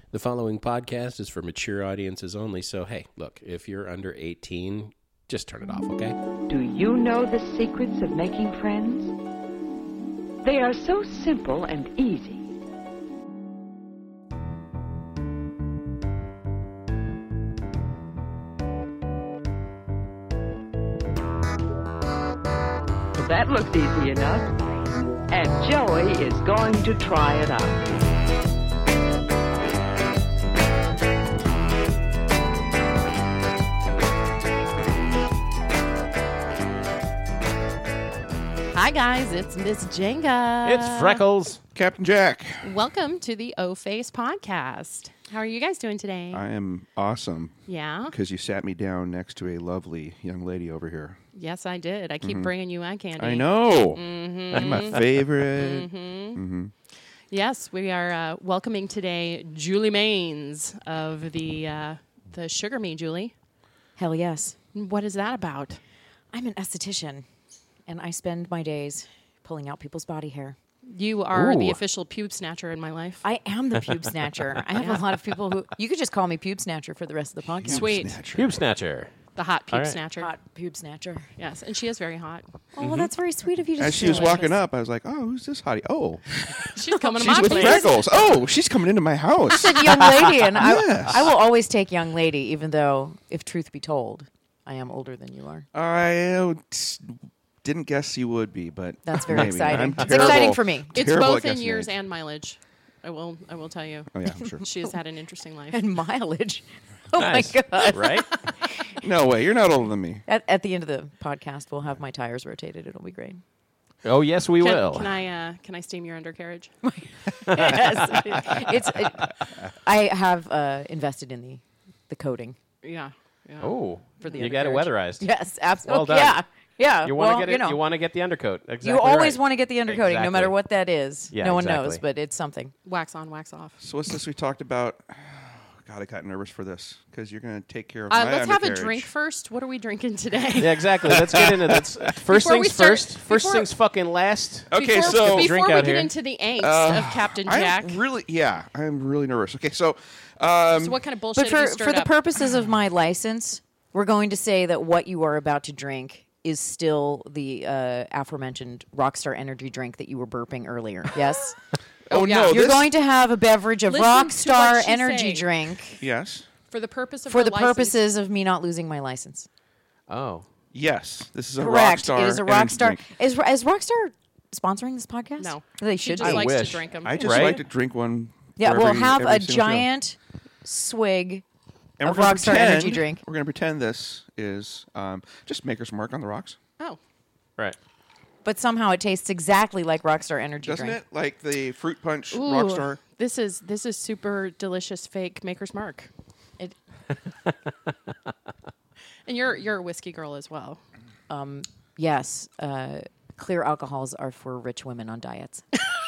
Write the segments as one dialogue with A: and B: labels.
A: The following podcast is for mature audiences only, so hey, look, if you're under 18, just turn it off, okay?
B: Do you know the secrets of making friends? They are so simple and easy. That looks easy enough. And Joey is going to try it out.
C: Hi guys, it's Miss Jenga.
A: It's Freckles.
D: Captain Jack.
C: Welcome to the O-Face podcast. How are you guys doing today?
D: I am awesome
C: Yeah?
D: because you sat me down next to a lovely young lady over here.
C: Yes, I did. I keep bringing you eye candy.
D: I know.
C: Mm-hmm.
D: You're my favorite.
C: Yes, we are welcoming today Julie Maines of the Sugar Me, Julie.
E: Hell yes.
C: What is that about?
E: I'm an esthetician, and I spend my days pulling out people's body hair.
C: You are the
D: Ooh.
C: official pube snatcher in my life.
E: I am the pube snatcher. I have a lot of people who... You could just call me pube snatcher for the rest of the podcast.
C: Sweet.
A: Pube Snatcher.
C: The hot pube
A: All right.
C: snatcher.
E: Hot pube snatcher.
C: Yes, and she is very hot.
E: Oh, well, that's very sweet of you to
D: As
E: say.
D: she was walking up, I was like, oh, who's this hottie? Oh,
C: She's coming to
D: she's
C: my
D: with
C: place.
D: Freckles. Oh, she's coming into my house.
E: Said young lady, and
D: Yes.
E: I will always take young lady, even though, if truth be told, I am older than you are.
D: I didn't guess you would be, but
E: That's very
D: maybe.
E: exciting.
D: I'm
E: It's
D: terrible-
E: exciting for me.
C: It's
D: terrible
C: both
D: at
C: in
D: guessing
C: years
D: age.
C: and mileage. I will tell you.
D: Oh, yeah, I'm sure.
C: She has had an interesting life.
E: And mileage. Oh,
A: Nice.
E: my God.
A: Right?
D: No way. You're not older than me.
E: At the end of the podcast, we'll have my tires rotated. It'll be great.
A: Oh, yes, we will.
C: Can I steam your undercarriage?
E: Yes. I have invested in the coating.
C: Yeah.
A: Oh,
E: For the
A: you got it
E: undercarriage.
A: weatherized.
E: Yes, absolutely.
A: Well done.
E: Yeah. Yeah.
A: You want to
E: well,
A: get it.
E: you know,
A: You want to get the undercoat. Exactly.
E: you always
A: right.
E: want to get the undercoating, no matter
A: Exactly.
E: what that is.
A: Yeah,
E: no one
A: exactly.
E: knows, but it's something.
C: Wax on, wax off.
D: So what's this we talked about? God, I got nervous for this because you're going to take care of my
C: Let's have a
D: undercarriage.
C: drink first. What are we drinking today?
A: Yeah, exactly. Let's get into this. First
C: Before we
A: things
C: start-
A: first. First
C: before-
A: things fucking last.
D: Okay,
C: before,
D: so
C: before
A: drink
C: we
A: out
C: get
A: here.
C: into the angst of Captain Jack,
D: I'm really nervous. Okay, so
C: so what kind of bullshit
E: But
C: have you
E: for
C: stirred
E: the
C: up?
E: purposes of my license, we're going to say that what you are about to drink is still the aforementioned Rockstar energy drink that you were burping earlier. Yes?
D: oh
C: yeah.
D: no,
C: You're
E: You're
D: this
E: going to have a beverage of
C: Listen to what
E: Rockstar
C: she's
E: energy
C: saying.
E: drink
D: yes.
C: For the purpose of
E: for
C: her
E: the
C: license,
E: purposes of me not losing my license.
A: Oh.
D: Yes, this is a
E: Correct.
D: Rockstar.
E: It is a
D: energy
E: Rockstar.
D: drink.
E: Is Rockstar sponsoring this podcast?
C: No.
E: They
C: she
E: should
C: just
E: be.
C: likes
A: wish.
C: to drink them.
D: I just
A: Right?
D: like to drink one.
E: Yeah,
D: for
E: we'll
D: every-
E: have
D: every
E: a
D: single show.
E: giant swig
D: And
E: of
D: we're gonna
E: Rockstar energy
D: pretend-
E: drink.
D: We're going to pretend this is just Maker's Mark on the rocks,
C: Oh,
A: Right.
E: but somehow it tastes exactly like Rockstar energy
D: doesn't
E: drink.
D: it? Like the fruit punch
C: ooh,
D: Rockstar.
C: This is super delicious fake Maker's Mark.
E: It,
C: And you're a whiskey girl as well.
E: yes, clear alcohols are for rich women on diets.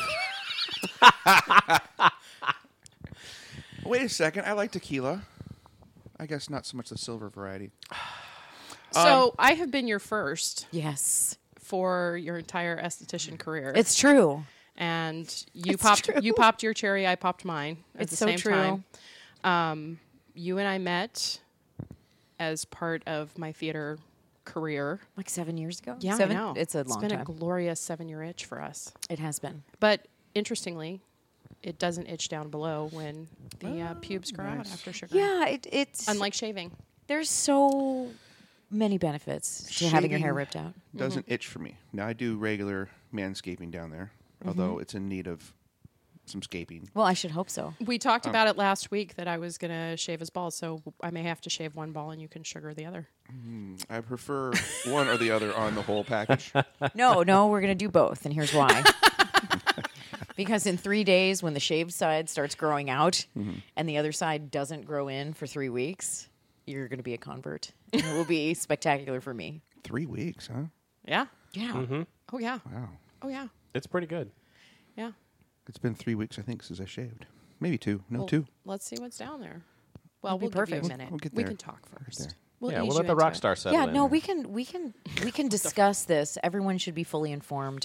D: Wait a second, I like tequila. I guess not so much the silver variety.
C: So I have been your first
E: Yes,
C: for your entire esthetician career.
E: it's true.
C: and you
E: It's
C: popped
E: true.
C: you popped your cherry, I popped mine at
E: It's
C: the
E: so
C: same
E: true.
C: time. You and I met as part of my theater career.
E: Like 7 years ago.
C: Yeah,
E: 7?
C: I know.
E: It's a long
C: been
E: time.
C: a glorious 7-year itch for us.
E: It has been.
C: But interestingly, it doesn't itch down below when the pubes grow out after sugar.
E: Yeah, it's
C: Unlike shaving.
E: there's so many benefits to having your hair
D: Shaving
E: ripped out.
D: Doesn't itch for me. Now I do regular manscaping down there, although it's in need of some scaping.
E: Well, I should hope so.
C: We talked about it last week that I was going to shave his balls, so I may have to shave one ball and you can sugar the other.
D: I prefer one or the other on the whole package.
E: No, we're going to do both, and here's why. Because in 3 days, when the shaved side starts growing out and the other side doesn't grow in for 3 weeks, you're going to be a convert. And it will be spectacular for me.
D: 3 weeks, huh?
C: Yeah.
E: Yeah.
C: Oh, yeah.
D: Wow.
C: Oh, yeah.
A: It's pretty good.
C: Yeah.
D: It's been 3 weeks, I think, since I shaved. Maybe 2. No,
C: Well,
D: 2.
C: Let's see what's down there. Well,
E: It'll be
C: we'll give
E: perfect.
C: you a minute.
D: We'll get
C: We
D: there.
C: can talk first.
D: there.
C: We'll
A: Yeah,
C: ease
A: we'll
C: you
A: let the
C: into
A: rock
C: it.
A: star settle
E: Yeah,
A: in.
E: no, we can discuss this. Everyone should be fully informed.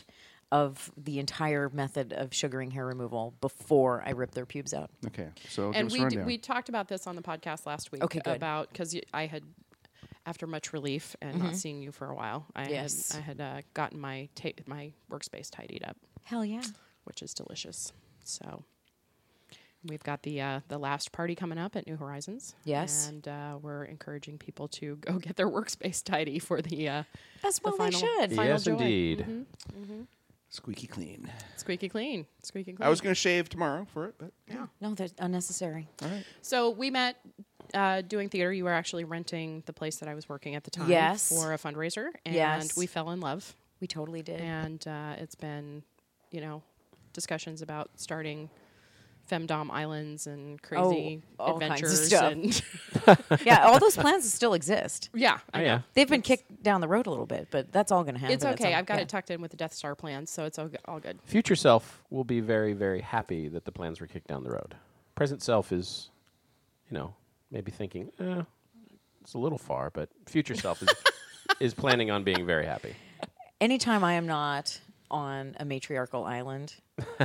E: of the entire method of sugaring hair removal before I rip their pubes out.
D: Okay, so
C: And
D: give us a rundown.
C: we talked about this on the podcast last week.
E: Okay, good.
C: About because I had, after much relief and not seeing you for a while,
E: Yes.
C: I had gotten my my workspace tidied up,
E: Hell yeah.
C: which is delicious. So we've got the last party coming up at New Horizons.
E: Yes.
C: And we're encouraging people to go get their workspace tidy for the
E: That's
C: the
E: what they
C: final-
E: should.
C: final
A: Yes,
C: joy.
A: indeed.
D: Squeaky clean.
C: Squeaky clean. Squeaky clean.
D: I was going to shave tomorrow for it, but
E: No, that's unnecessary.
D: all right.
C: So we met doing theater. You were actually renting the place that I was working at the time
E: Yes.
C: for a fundraiser. And
E: Yes.
C: we fell in love.
E: We totally did.
C: And it's been, discussions about starting Femdom Islands and crazy
E: all kinds of
C: adventures.
E: stuff.
C: And
E: Yeah, all those plans still exist.
C: yeah,
A: Oh,
C: I know.
A: yeah.
E: They've been kicked down the road a little bit, but that's all going to happen.
C: It's
E: at
C: okay.
E: some-
C: I've got
E: yeah.
C: it tucked in with the Death Star plans, so it's all good.
A: Future self will be very, very happy that the plans were kicked down the road. Present self is, maybe thinking, it's a little far, but future self is planning on being very happy.
E: Anytime I am not on a matriarchal island,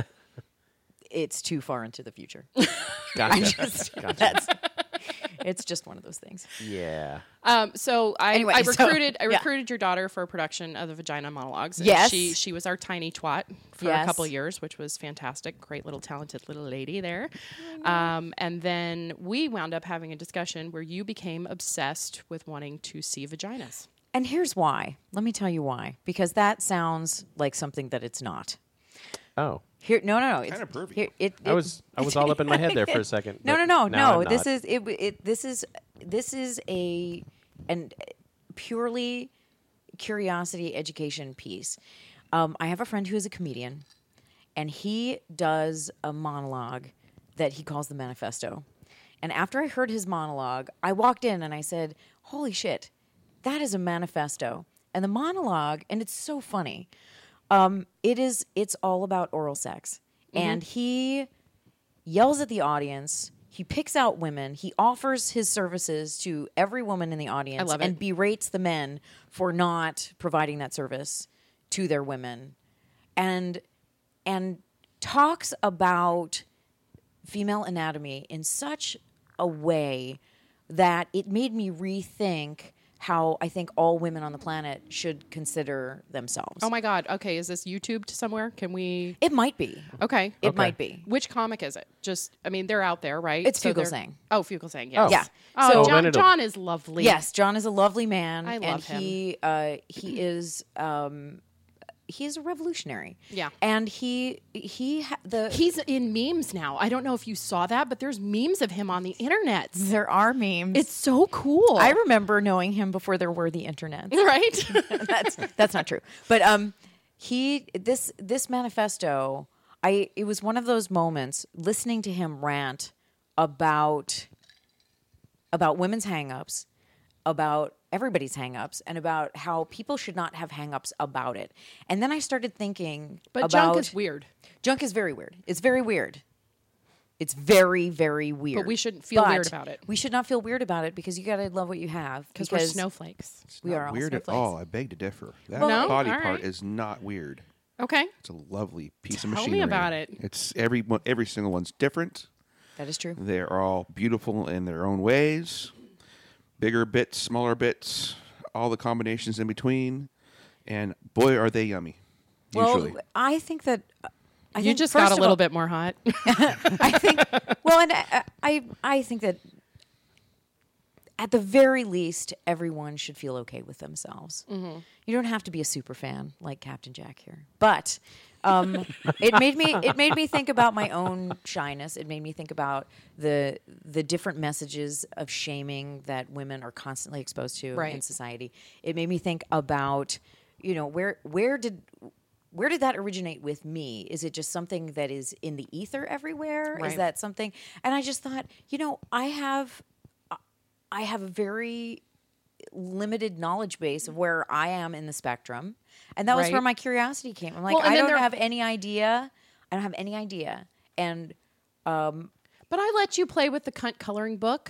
E: it's too far into the future.
A: Gotcha.
E: It's just one of those things.
A: Yeah.
C: So I
E: Anyway,
C: I
E: so,
C: recruited
E: yeah.
C: your daughter for a production of the Vagina Monologues. And
E: Yes.
C: she was our tiny twat for a
E: Yes.
C: couple of years, which was fantastic. Great little talented little lady there. And then we wound up having a discussion where you became obsessed with wanting to see vaginas.
E: And here's why. Let me tell you why. Because that sounds like something that it's not.
A: Oh.
E: Here, no. It's
D: Kinda pervy.
E: Here,
A: I was all up in my head there for a second.
E: No.
A: but now I'm
E: This
A: not.
E: this is an purely curiosity education piece. I have a friend who is a comedian, and he does a monologue that he calls the manifesto. And after I heard his monologue, I walked in and I said, "Holy shit, that is a manifesto!" And the monologue, and it's so funny. It's all about oral sex, and he yells at the audience. He picks out women. He offers his services to every woman in the audience,
C: love
E: and
C: it.
E: berates the men for not providing that service to their women, and talks about female anatomy in such a way that it made me rethink how I think all women on the planet should consider themselves.
C: Oh my God. Okay. Is this YouTubed somewhere? Can we?
E: It might be.
C: Okay.
E: It might be.
C: Which comic is it? They're out there, right?
E: It's
C: So they're-
E: Fugelsang.
C: Oh, Fugelsang, yes.
A: Oh.
E: Yeah.
C: Oh,
E: So-
C: John,
A: Then it'll-
C: John is lovely.
E: Yes, John is a lovely man.
C: I love
E: and he is he is a revolutionary.
C: Yeah.
E: And
C: He's in memes now. I don't know if you saw that, but there's memes of him on the internet.
E: there are memes.
C: It's so cool.
E: I remember knowing him before there were the internet.
C: right?
E: That's not true. But this manifesto, it was one of those moments listening to him rant about women's hang-ups, about everybody's hang-ups, and about how people should not have hang-ups about it. And then I started thinking
C: But
E: about
C: junk is weird.
E: Junk is very weird. It's very weird. It's very, very weird.
C: But we shouldn't feel weird
E: But
C: about it.
E: We should not feel weird about it because you got to love what you have.
C: Because we're snowflakes.
E: We are all
D: Weird at
E: snowflakes.
D: all. I beg to differ. That
C: No?
D: body
C: All
D: part
C: right.
D: is not weird.
C: Okay.
D: It's a lovely piece of
C: Tell me
D: machinery.
C: about it.
D: It's every single one's different.
E: That is true.
D: They're all beautiful in their own ways. Bigger bits, smaller bits, all the combinations in between, and boy, are they yummy. Usually,
E: Well, I think that
C: You
E: think,
C: just
E: first
C: got a
E: of
C: little
E: all-
C: bit more hot.
E: I think. Well, and I think that at the very least, everyone should feel okay with themselves.
C: Mm-hmm.
E: You don't have to be a super fan like Captain Jack here, but it made me think about my own shyness. It made me think about the different messages of shaming that women are constantly exposed to
C: Right.
E: in society. It made me think about, where did that originate with me? Is it just something that is in the ether everywhere?
C: Right.
E: Is that something? And I just thought, I have a very limited knowledge base of where I am in the spectrum, and that was
C: Right.
E: where my curiosity came. I'm like,
C: Well, and
E: I
C: then
E: don't
C: there-
E: have any idea. I don't have any idea. And
C: But I let you play with the cunt coloring book.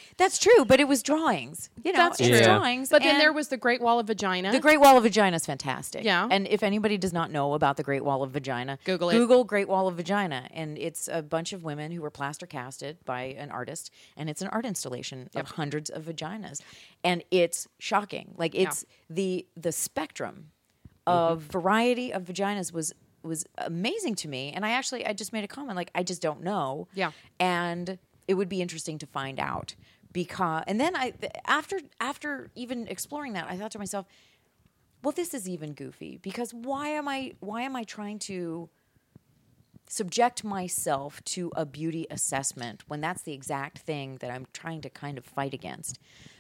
E: That's true, but it was drawings. You know,
C: That's
E: it's
A: true. Yeah.
E: drawings.
C: But then
E: and
C: there was the Great Wall of Vagina.
E: the Great Wall of Vagina is fantastic.
C: Yeah.
E: And if anybody does not know about the Great Wall of Vagina,
C: Google it.
E: Google Great Wall of Vagina, and it's a bunch of women who were plaster casted by an artist, and it's an art installation of hundreds of vaginas, and it's shocking. Like it's the spectrum of variety of vaginas was amazing to me, and I just made a comment like I just don't know.
C: Yeah.
E: And it would be interesting to find out because, and then after even exploring that, I thought to myself, well, this is even goofy because why am I trying to subject myself to a beauty assessment when that's the exact thing that I'm trying to kind of fight against,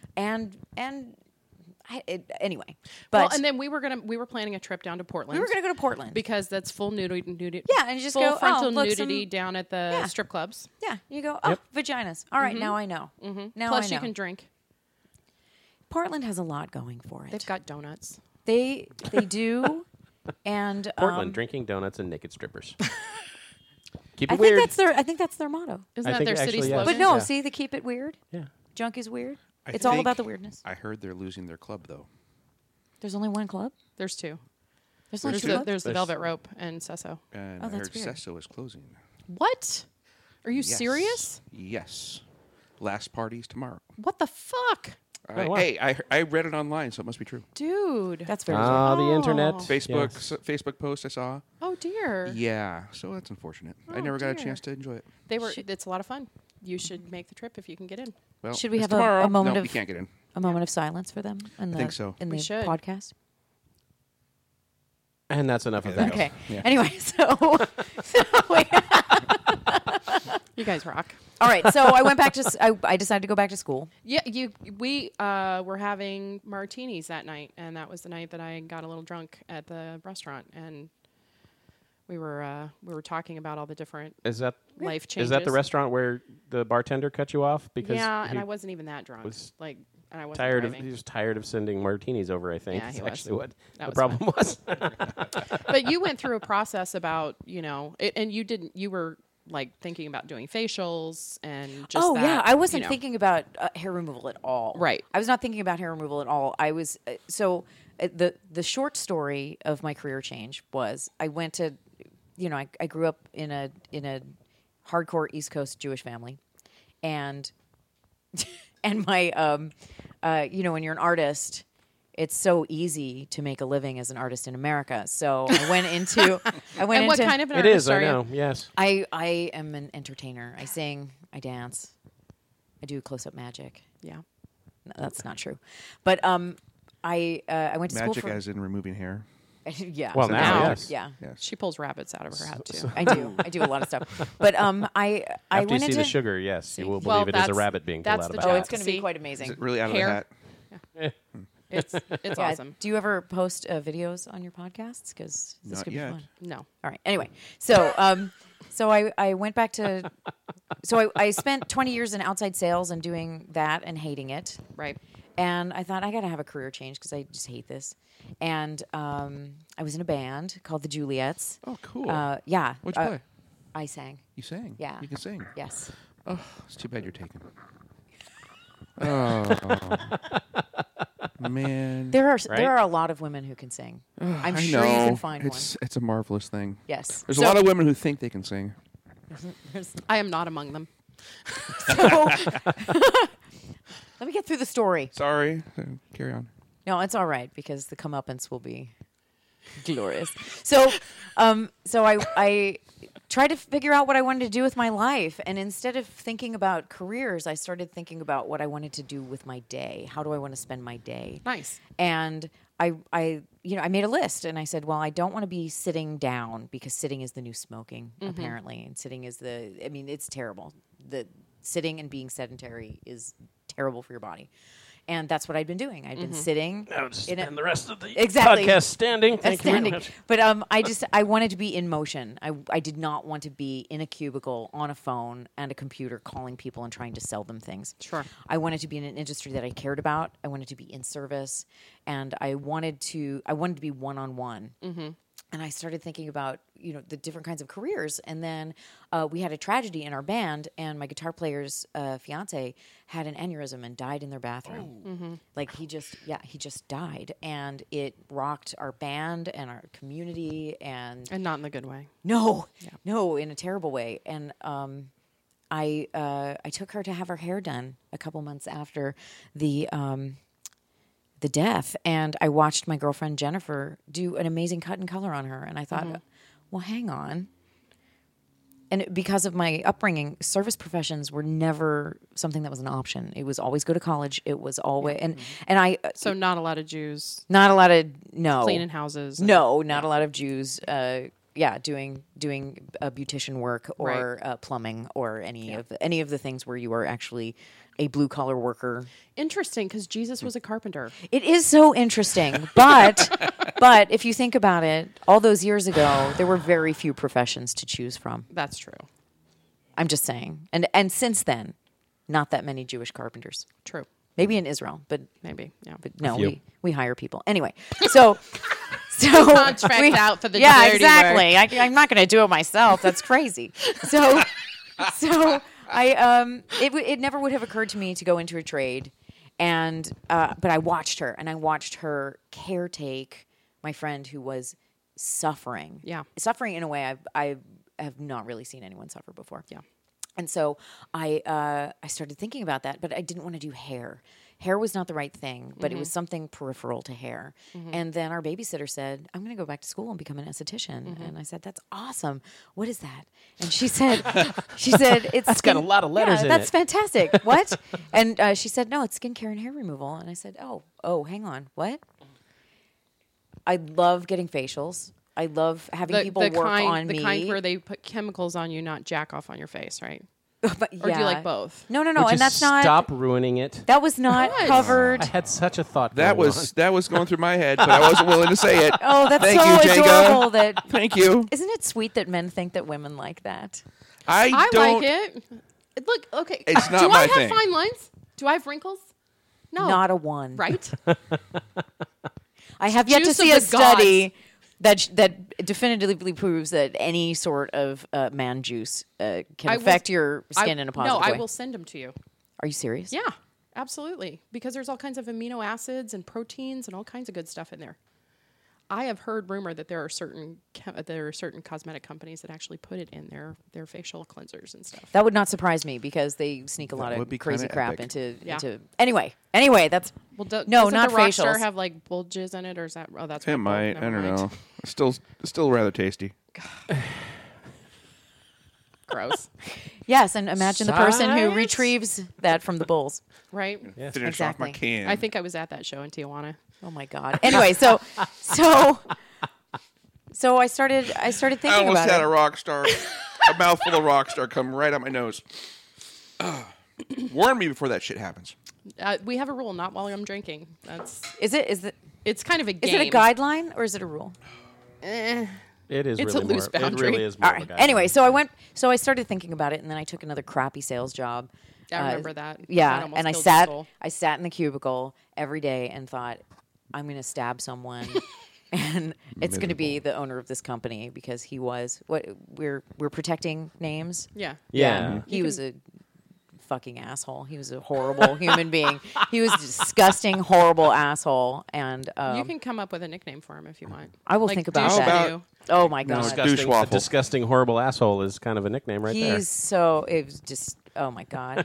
E: anyway. But
C: well, and then we were planning a trip down to Portland.
E: we were going to go to Portland.
C: because that's full nudity.
E: Yeah, and you just
C: full
E: go,
C: frontal
E: look,
C: nudity down at the strip clubs.
E: Yeah, you go, oh, vaginas. All right, now I know. Now
C: Plus,
E: I know.
C: you can drink.
E: Portland has a lot going for it.
C: They've got donuts.
E: They do, and
A: Portland, drinking donuts and naked strippers. Keep it
E: I
A: weird.
E: think that's their motto.
C: Isn't
A: I
C: that
A: think
C: their city
A: actually, yes.
C: slogan?
E: But no,
A: Yeah.
E: see, they keep it weird.
A: Yeah.
E: Junk is weird.
D: I
E: It's all
D: think-
E: about the weirdness.
D: I heard they're losing their club though.
E: There's only one club.
C: There's two.
E: There's only
C: There's
E: two
C: the,
E: clubs.
C: there's the
A: There's-
C: Velvet Rope and Sesso.
D: And
E: Oh,
D: I
E: that's
D: heard
E: weird.
D: Sesso is closing.
C: What? Are you
D: Yes.
C: serious?
D: Yes. Last party's tomorrow.
C: What the fuck?
A: wow.
D: Hey, I read it online, so it must be true.
C: Dude.
E: That's very
A: Ah, the
C: Oh.
A: internet.
D: Facebook
A: Yes.
D: Facebook post I saw.
C: Oh dear.
D: Yeah, so that's unfortunate. I
C: Oh,
D: never got a
C: dear.
D: chance to enjoy it.
C: They were. It's a lot of fun. You should make the trip if you can get in.
D: Well,
E: Should we
D: it's
E: have a
D: tomorrow.
E: moment
D: no,
E: of-
D: we can't get in.
E: a moment of silence for them in the
D: think so.
E: in
C: We
E: the
C: should.
E: podcast.
A: And that's enough of that.
E: Okay.
D: Yeah.
E: Anyway, so wait.
C: You guys rock.
E: All right. So I went back to. I decided to go back to school.
C: Yeah, we were having martinis that night, and that was the night that I got a little drunk at the restaurant, and we were talking about all the different
A: Is that
C: life changes.
A: is that the restaurant where the bartender cut you off because
C: Yeah, and
A: he
C: I wasn't even that drunk.
A: was
C: Like, and I wasn't
A: tired
C: driving.
A: he was tired of sending martinis over? I think
C: Yeah,
A: is
C: he was.
A: actually what
C: That
A: the
C: was
A: problem was.
C: But you went through a process about and you didn't. You were like thinking about doing facials and just.
E: Oh
C: that,
E: yeah, I wasn't
C: you know.
E: thinking about hair removal at all.
C: Right.
E: I was not thinking about hair removal at all. I was the short story of my career change was I went to, I grew up in a hardcore East Coast Jewish family, and my when you're an artist, it's so easy to make a living as an artist in America. So I went into
C: And what kind of an
A: It
C: artist
A: is,
C: are
A: I know.
C: you?
A: Yes.
E: I am an entertainer. I sing, I dance, I do close-up magic.
C: Yeah.
E: No, that's not true. But I went to
D: Magic
E: school for
D: as in removing hair.
E: yeah.
A: Well,
E: So
A: now,
E: now,
A: yes.
E: yeah.
D: Yes.
C: She pulls rabbits out of her hat too.
E: I do a lot of stuff. But I
A: After you
E: went
A: see
E: into
A: the sugar, yes, you will
C: Well,
A: believe it is a
C: that's-
A: rabbit being pulled
C: that's
A: out of
C: the
A: a
C: job.
E: Oh,
A: hat.
E: it's going to
C: See?
E: be quite
D: Is
E: amazing.
D: it really out
C: Hair?
D: of the hat?
C: It's
E: Yeah,
C: awesome.
E: do you ever post videos on your podcasts? Because this
D: Not
E: could
D: yet.
E: be fun.
C: No.
E: All right. Anyway, so I went back to. So I spent 20 years in outside sales and doing that and hating it.
C: Right.
E: And I thought I got to have a career change because I just hate this. And I was in a band called the Juliettes.
D: Oh, cool.
E: Yeah.
D: What'd you play?
E: I sang.
D: You sang.
E: Yeah.
D: You can sing.
E: Yes.
D: Oh, it's too bad you're taken. Oh, man.
E: There are
A: Right?
E: there are a lot of women who can sing. I'm
D: I
E: sure
D: know.
E: you can find
D: it's a marvelous thing.
E: one. Yes.
D: There's
E: So-
D: a lot of women who think they can sing.
C: I am not among them.
E: So, let me get through the story.
D: Sorry. Carry on.
E: No, it's all right because the comeuppance will be glorious. So I tried to figure out what I wanted to do with my life, and instead of thinking about careers, I started thinking about what I wanted to do with my day. How do I want to spend my day?
C: Nice.
E: And I made a list, and I said, well, I don't want to be sitting down because sitting is the new smoking, apparently, and sitting is it's terrible. The sitting and being sedentary is terrible for your body. And that's what I'd been doing. I'd been sitting.
A: Now just
E: in a-
A: spend the rest of the
E: Exactly.
A: podcast standing. Thank you very
E: standing.
A: much.
E: But I wanted to be in motion. I did not want to be in a cubicle on a phone and a computer calling people and trying to sell them things.
C: Sure.
E: I wanted to be in an industry that I cared about. I wanted to be in service, and I wanted to be one-on-one. and I started thinking about, the different kinds of careers. And then we had a tragedy in our band, and my guitar player's fiance had an aneurysm and died in their bathroom. Like he just died, and it rocked our band and our community, and
C: not in the good way.
E: no, in a terrible way. And I took her to have her hair done a couple months after the death, and I watched my girlfriend Jennifer do an amazing cut and color on her, and I thought, well, hang on. And because of my upbringing, service professions were never something that was an option. It was always go to college. It was always and I
C: So not a lot of Jews
E: not a lot of
C: cleaning houses.
E: No, not a lot of Jews. Doing beautician work or plumbing or any of the things where you are actually a blue collar worker.
C: Interesting, because Jesus was a carpenter.
E: It is so interesting, but if you think about it, all those years ago, there were very few professions to choose from.
C: That's true.
E: I'm just saying, and since then, not that many Jewish carpenters.
C: True.
E: Maybe in Israel, but
C: Maybe. Yeah.
E: but no,
A: few.
E: we hire people anyway. So
C: Contract out for the
E: yeah,
C: dirty
E: exactly. I'm not going to do it myself. That's crazy. So I it never would have occurred to me to go into a trade, and but I watched her caretake my friend who was suffering.
C: Yeah.
E: Suffering in a way I have not really seen anyone suffer before.
C: Yeah.
E: And so I started thinking about that, but I didn't want to do hair. Hair was not the right thing, but it was something peripheral to hair. And then our babysitter said, I'm going to go back to school and become an esthetician. And I said, that's awesome. What is that? And she said, it's
A: That's got a lot of letters in
E: that's
A: it.
E: fantastic. What? And she said, no, it's skincare and hair removal. And I said, oh, hang on. What? I love getting facials. I love having people work on me.
C: The kind where they put chemicals on you, not jack off on your face, right?
E: But,
C: Or do you like both?
E: No,
A: Would
E: and
A: you
E: that's not.
A: stop ruining it.
E: That was not covered.
A: I had such a thought.
D: That
A: going
D: was going through my head, but I wasn't willing to say it.
E: Oh, that's
D: Thank
E: so
D: you, Jenga.
E: adorable. That
D: Thank you.
E: isn't it sweet that men think that women like that?
C: I
D: don't.
C: like it. Look, okay.
D: It's not
C: do
D: my
C: I have
D: thing.
C: fine lines? Do I have wrinkles? No.
E: Not a one.
C: Right?
E: I have yet to
C: Juice of
E: see a
C: the
E: study that definitively proves that any sort of man juice can
C: I will-
E: affect your skin in a positive
C: No,
E: way.
C: I will send them to you.
E: Are you serious?
C: Yeah, absolutely. Because there's all kinds of amino acids and proteins and all kinds of good stuff in there. I have heard rumor that there are certain cosmetic companies that actually put it in their facial cleansers and stuff.
E: That would not surprise me because they sneak a lot
D: would
E: of
D: be
E: crazy
D: kinda
E: crap
D: epic.
E: into. Anyway, that's
C: Well,
E: no,
C: doesn't
E: not
C: the Rockstar
E: facials.
C: have like bulges in it, or is that? Oh, that's
D: It
C: Red Bull.
D: might.
C: Never
D: I don't
C: mind.
D: know. It's still rather tasty.
C: Gross,
E: yes, and imagine the person who
A: Science?
E: retrieves that from the bulls.
C: right?
A: Yes.
D: Finish off my
E: Exactly.
D: can.
C: I think I was at that show in Tijuana.
E: Oh my god. Anyway, so I started
D: I
E: thinking
D: almost
E: about
D: had
E: it.
D: a Rockstar, a mouthful of Rockstar come right out my nose. Warn me before that shit happens.
C: We have a rule: not while I'm drinking.
E: Is it
C: It's kind of a game.
E: is it a guideline or is it a rule?
A: It is.
C: It's
A: really
C: a loose
A: more,
C: boundary.
A: It really is more.
E: All
A: of a
E: right.
A: guideline.
E: Anyway, so I started thinking about it, and then I took another crappy sales job.
C: I remember that. That
E: Yeah,
C: almost
E: and I
C: killed the soul.
E: sat in the cubicle every day and thought, I'm going to stab someone, and it's going to be the owner of this company because he was what we're protecting names.
C: Yeah.
A: Yeah.
E: He was a fucking asshole. He was a horrible human being. He was a disgusting, horrible asshole, and
C: You can come up with a nickname for him if you want.
E: I will
C: Like
E: think about
C: douche
E: that.
C: canoe.
E: Oh my
D: No,
E: god.
A: Disgusting,
D: douche
A: a
D: waffle.
A: disgusting, horrible asshole is kind of a nickname right there.
E: He's it was just oh my god.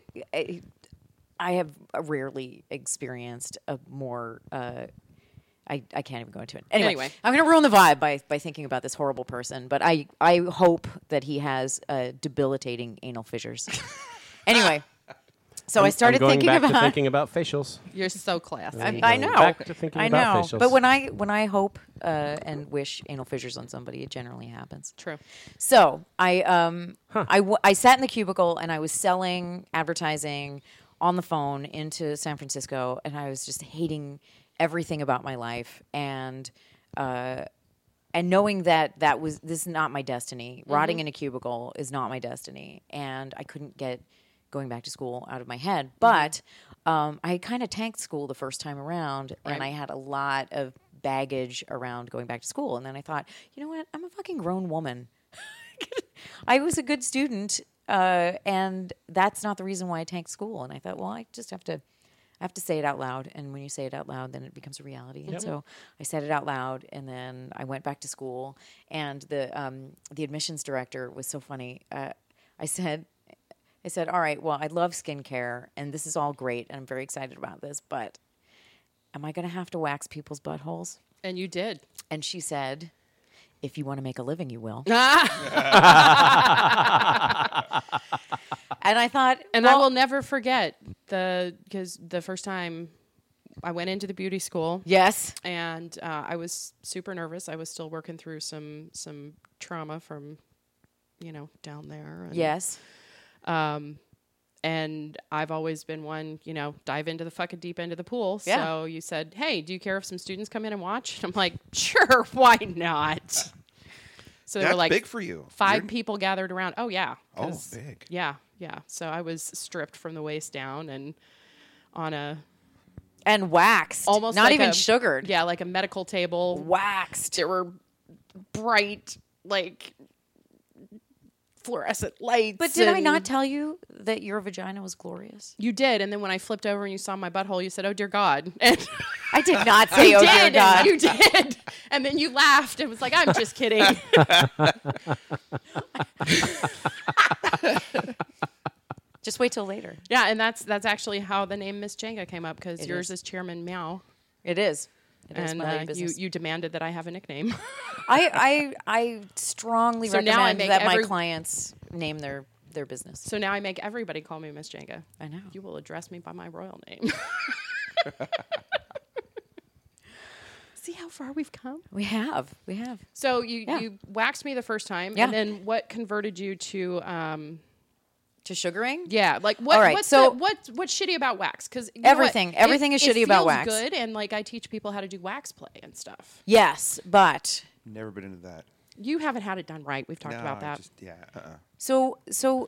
E: I have rarely experienced a more I can't even go into it. Anyway, I'm going to ruin the vibe by thinking about this horrible person, but I hope that he has debilitating anal fissures. Anyway, so I started
A: I'm going
E: thinking
A: back
E: about
A: to thinking about facials.
C: You're so classy.
E: I know.
A: Back to thinking
E: I
A: about
E: know.
A: facials.
E: But when I hope and wish anal fissures on somebody, it generally happens.
C: True.
E: So I sat in the cubicle and I was selling advertising on the phone into San Francisco, and I was just hating everything about my life and knowing that this is not my destiny. Rotting in a cubicle is not my destiny, and I couldn't get going back to school out of my head. But I kind of tanked school the first time around, and
C: Right.
E: I had a lot of baggage around going back to school. And then I thought, you know what? I'm a fucking grown woman. I was a good student, and that's not the reason why I tanked school. And I thought, well, I just have to say it out loud. And when you say it out loud, then it becomes a reality. And so I said it out loud, and then I went back to school. And the admissions director was so funny. I said, all right, well, I love skincare, and this is all great, and I'm very excited about this, but am I going to have to wax people's buttholes?
C: And you did.
E: And she said, if you want to make a living, you will. And I thought,
C: And I will never forget because the first time I went into the beauty school.
E: Yes.
C: And I was super nervous. I was still working through some trauma from, down there. And,
E: Yes.
C: And I've always been one, dive into the fucking deep end of the pool.
E: Yeah.
C: So you said, hey, do you care if some students come in and watch? And I'm like, sure, why not? So there
D: That's
C: were like
D: big for you.
C: 5 people gathered around. Oh, yeah.
D: Oh,
C: 'Cause-
D: big.
C: Yeah, yeah. So I was stripped from the waist down and on a
E: And waxed.
C: almost
E: Not
C: like
E: even
C: a-
E: sugared.
C: Yeah, like a medical table.
E: Waxed.
C: There were bright, like fluorescent lights.
E: But did I
C: and-
E: not tell you that your vagina was glorious?
C: You did, and then when I flipped over and you saw my butthole, you said, "Oh dear God!" And
E: I did not say,
C: you
E: oh,
C: did,
E: dear
C: and
E: God.
C: you did, and then you laughed and was like, "I'm just kidding."
E: Just wait till later.
C: Yeah, and that's actually how the name Miss Jenga came up because
E: It
C: yours
E: is.
C: is Chairman Meow,
E: It is. It is
C: and
E: my lady business.
C: you demanded that I have a nickname.
E: I strongly
C: So now I
E: recommend
C: make
E: that my
C: every-
E: clients name their business.
C: So now I make everybody call me Miss Jenga.
E: I know.
C: You will address me by my royal name. See how far we've come?
E: We have.
C: So
E: Yeah.
C: you waxed me the first time,
E: Yeah.
C: and then what converted you to
E: To sugaring?
C: yeah, like what?
E: All right,
C: what's
E: so-
C: what's shitty about wax? Because
E: Everything is shitty about wax.
C: Good, and like I teach people how to do wax play and stuff.
E: Yes, but
D: Never been into that.
C: You haven't had it done right. We've talked
D: No,
C: about
D: I
C: that.
D: just- yeah.
E: so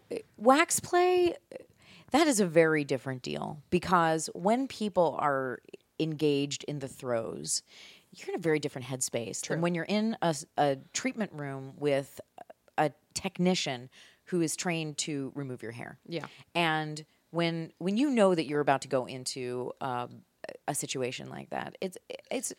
E: wax play, that is a very different deal because when people are engaged in the throes, you're in a very different headspace than when you're in a treatment room with a technician who is trained to remove your hair.
C: Yeah.
E: And when you know that you're about to go into a situation like that, it's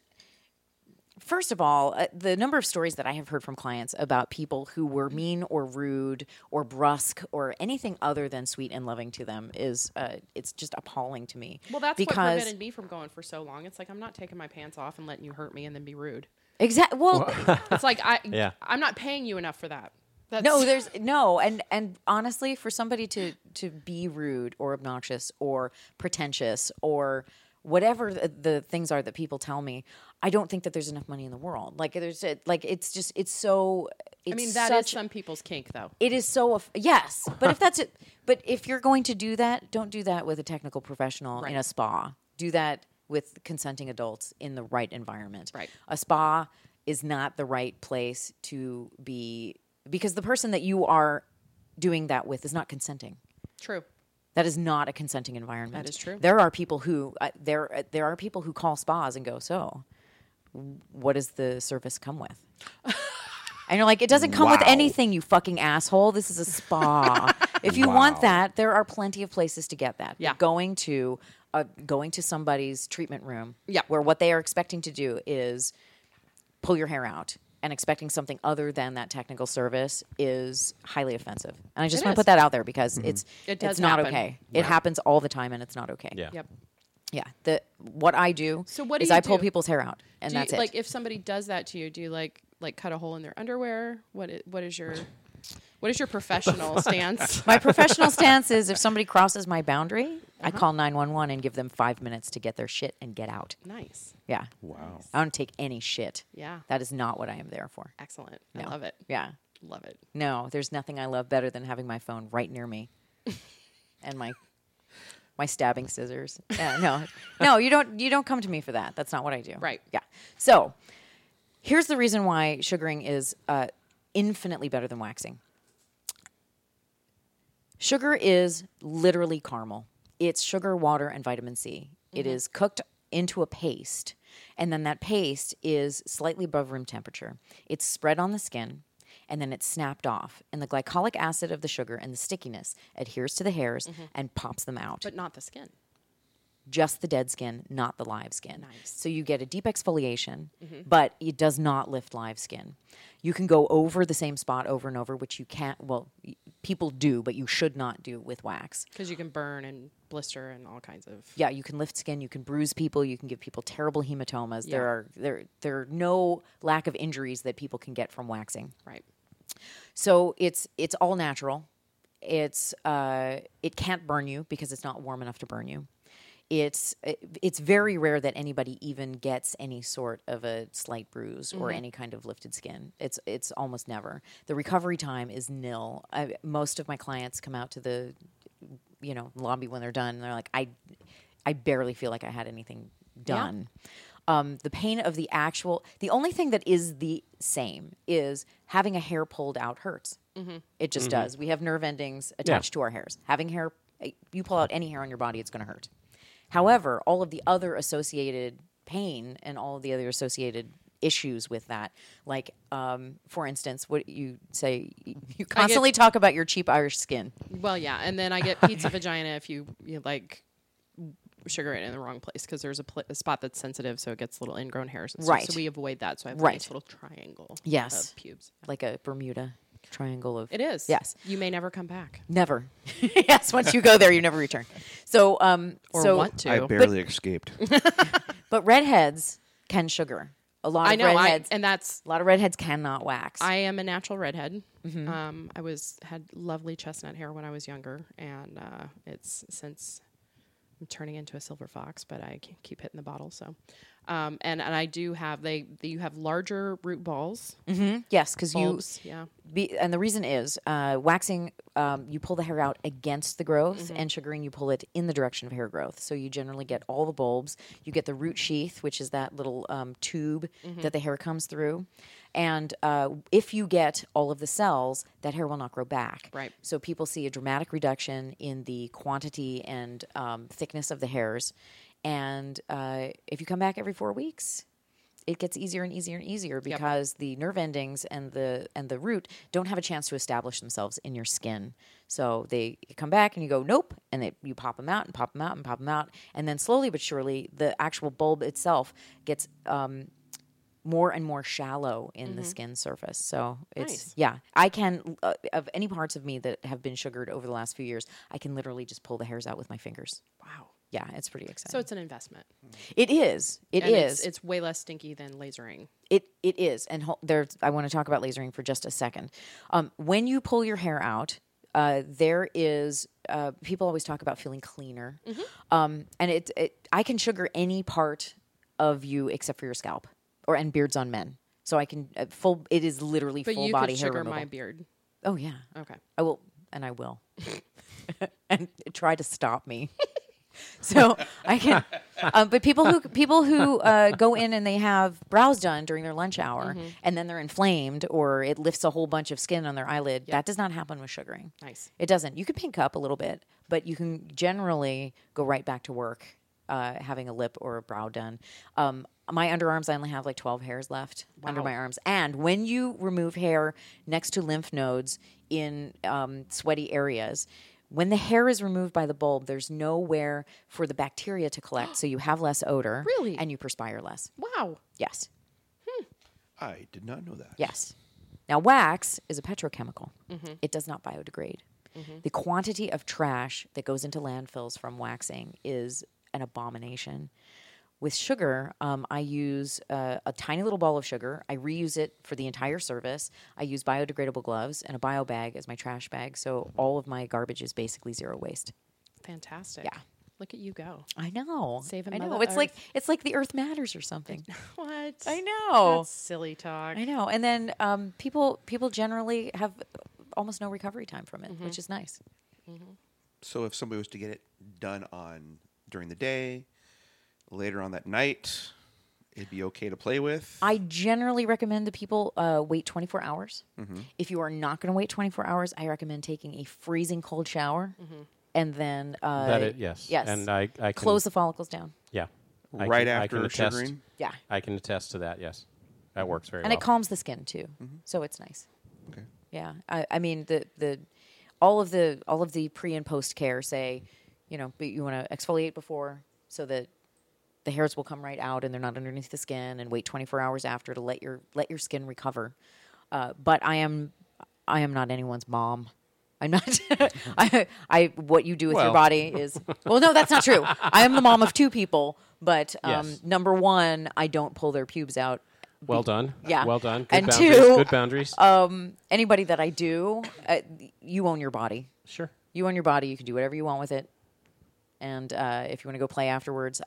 E: first of all, the number of stories that I have heard from clients about people who were mean or rude or brusque or anything other than sweet and loving to them is it's just appalling to me.
C: Well, that's
E: because
C: what prevented me from going for so long. It's like I'm not taking my pants off and letting you hurt me and then be rude.
E: exactly. Well,
C: It's like
A: Yeah.
C: I'm not paying you enough for that. That's,
E: no, there's no, and honestly, for somebody to be rude or obnoxious or pretentious or whatever the things are that people tell me, I don't think that there's enough money in the world. Like it's just it's so. It's
C: I mean, that is
E: such,
C: some people's kink, though.
E: It is so yes, but if that's it, but if you're going to do that, don't do that with a technical professional in a spa. Do that with consenting adults in the right environment.
C: Right.
E: A spa is not the right place to be because the person that you are doing that with is not consenting.
C: True.
E: That is not a consenting environment.
C: That is true.
E: There are people who there are people who call spas and go, so what does the service come with? And you're like, it doesn't come with
D: Wow.
E: anything, you fucking asshole. This is a spa. If you want that, there are plenty of places to get that.
C: Yeah.
E: Going to somebody's treatment room,
C: Yeah.
E: where what they are expecting to do is pull your hair out and expecting something other than that technical service is highly offensive. And I just
C: It
E: want to
C: is.
E: put that out there because
C: It does
E: it's not
C: happen.
E: okay. It happens all the time and it's not okay.
A: Yeah.
C: Yep.
E: Yeah. What I do
C: So what do
E: is
C: you
E: I pull
C: do?
E: people's hair out and
C: Do you,
E: that's it.
C: like if somebody does that to you, do you like cut a hole in their underwear? What is your professional stance?
E: My professional stance is if somebody crosses my boundary, I call 911 and give them 5 minutes to get their shit and get out.
C: Nice.
E: Yeah.
D: Wow.
E: I don't take any shit.
C: Yeah.
E: That is not what I am there for.
C: Excellent.
E: No.
C: I love it.
E: Yeah.
C: Love it.
E: No, there's nothing I love better than having my phone right near me and my stabbing scissors. Yeah, no, you don't come to me for that. That's not what I do.
C: Right.
E: Yeah. So here's the reason why sugaring is infinitely better than waxing. Sugar is literally caramel. It's sugar, water, and vitamin C. It is cooked into a paste And then that paste is slightly above room temperature. It's spread on the skin, and then it's snapped off. And the glycolic acid of the sugar and the stickiness adheres to the hairs and pops them out.
C: But not the skin.
E: Just the dead skin, not the live skin.
C: Nice.
E: So you get a deep exfoliation, but it does not lift live skin. You can go over the same spot over and over, which you can't, well, people do, but you should not do with wax.
C: Because you can burn and blister and all kinds of.
E: Yeah, you can lift skin, you can bruise people, you can give people terrible hematomas.
C: Yeah.
E: There are no lack of injuries that people can get from waxing.
C: Right.
E: So it's all natural. It can't burn you because it's not warm enough to burn you. It's very rare that anybody even gets any sort of a slight bruise or any kind of lifted skin. It's almost never. The recovery time is nil. Most of my clients come out to the lobby when they're done, and they're like, I barely feel like I had anything done. The pain of the only thing that is the same is having a hair pulled out hurts. It just does. We have nerve endings attached to our hairs. Having hair, you pull out any hair on your body, it's going to hurt. However, all of the other associated pain and all of the other associated issues with that, like, for instance, what you say, you constantly talk about your cheap Irish skin.
C: Well, yeah. And then I get pizza vagina if you like sugar it in the wrong place because there's a spot that's sensitive, so it gets little ingrown hairs. And
E: Right.
C: stuff, so we avoid that. So I have a
E: Right.
C: nice little triangle
E: Yes.
C: of pubes.
E: Like a Bermuda triangle of...
C: It is.
E: Yes.
C: You may never come back.
E: Never. Yes, once you go there, you never return. So,
C: Or want to.
D: I barely escaped.
E: But redheads can sugar. A lot
C: I
E: of
C: know.
E: redheads...
C: And that's...
E: a lot of redheads cannot wax.
C: I am a natural redhead. I had lovely chestnut hair when I was younger, and it's since I'm turning into a silver fox, but I keep hitting the bottle. So, and I do have you have larger root balls.
E: Yes, because
C: Bulbs, yeah.
E: and the reason is waxing, you pull the hair out against the growth, and sugaring, you pull it in the direction of hair growth. So you generally get all the bulbs. You get the root sheath, which is that little tube that the hair comes through. And if you get all of the cells, that hair will not grow back.
C: Right.
E: So people see a dramatic reduction in the quantity and thickness of the hairs. And if you come back every 4 weeks, it gets easier and easier and easier because the nerve endings and the root don't have a chance to establish themselves in your skin. So they come back and you go, nope, and you pop them out and pop them out and pop them out. And then slowly but surely, the actual bulb itself gets more and more shallow in the skin surface. So it's, I can, of any parts of me that have been sugared over the last few years, I can literally just pull the hairs out with my fingers.
C: Wow.
E: Yeah, it's pretty exciting.
C: So it's an investment.
E: It is. It
C: And
E: is.
C: It's way less stinky than lasering.
E: It is. And I want to talk about lasering for just a second. When you pull your hair out, there is, people always talk about feeling cleaner. And I can sugar any part of you except for your scalp and beards on men. So I can, it is literally
C: But
E: full
C: you
E: body
C: could
E: hair
C: sugar
E: removal.
C: my beard.
E: Oh, yeah.
C: Okay.
E: I will. And try to stop me. So I can, but people who go in and they have brows done during their lunch hour and then they're inflamed or it lifts a whole bunch of skin on their eyelid, that does not happen with sugaring.
C: Nice.
E: It doesn't. You can pink up a little bit, but you can generally go right back to work having a lip or a brow done. My underarms, I only have like 12 hairs left under my arms. And when you remove hair next to lymph nodes in sweaty areas, when the hair is removed by the bulb, there's nowhere for the bacteria to collect, so you have less odor.
C: Really?
E: And you perspire less.
C: Wow.
E: Yes.
D: I did not know that.
E: Yes. Now, wax is a petrochemical. It does not biodegrade. The quantity of trash that goes into landfills from waxing is an abomination. With sugar, I use a tiny little ball of sugar. I reuse it for the entire service. I use biodegradable gloves and a bio bag as my trash bag. So all of my garbage is basically zero waste.
C: Fantastic.
E: Yeah.
C: Look at you go.
E: I know.
C: Saving
E: I know.
C: Mother
E: It's like the earth matters or something.
C: What?
E: I know.
C: That's silly talk.
E: I know. And then people generally have almost no recovery time from it, which is nice.
D: So if somebody was to get it done during the day, later on that night, it'd be okay to play with?
E: I generally recommend that people wait 24 hours. If you are not going to wait 24 hours, I recommend taking a freezing cold shower and then
A: Yes.
E: Yes.
A: And I can,
E: close the follicles down.
A: Yeah.
D: right
A: I
D: after
A: can attest.
D: sugaring.
E: Yeah.
A: I can attest to that. Yes, that works very
E: And
A: well.
E: it calms the skin too. So it's nice.
D: Okay.
E: Yeah. I mean the all of the pre and post care say, but you want to exfoliate before so that the hairs will come right out and they're not underneath the skin, and wait 24 hours after to let your skin recover. But I am not anyone's mom. I'm not. What you do with your
A: Well.
E: body is well. No, that's not true. I am the mom of 2 people, but
A: Yes.
E: number 1, I don't pull their pubes out.
A: Well done.
E: Yeah.
A: Well done. Good
E: And
A: boundaries.
E: 2,
A: Good boundaries.
E: Anybody that I do, you own your body.
A: Sure.
E: You own your body. You can do whatever you want with it. And if you want to go play afterwards,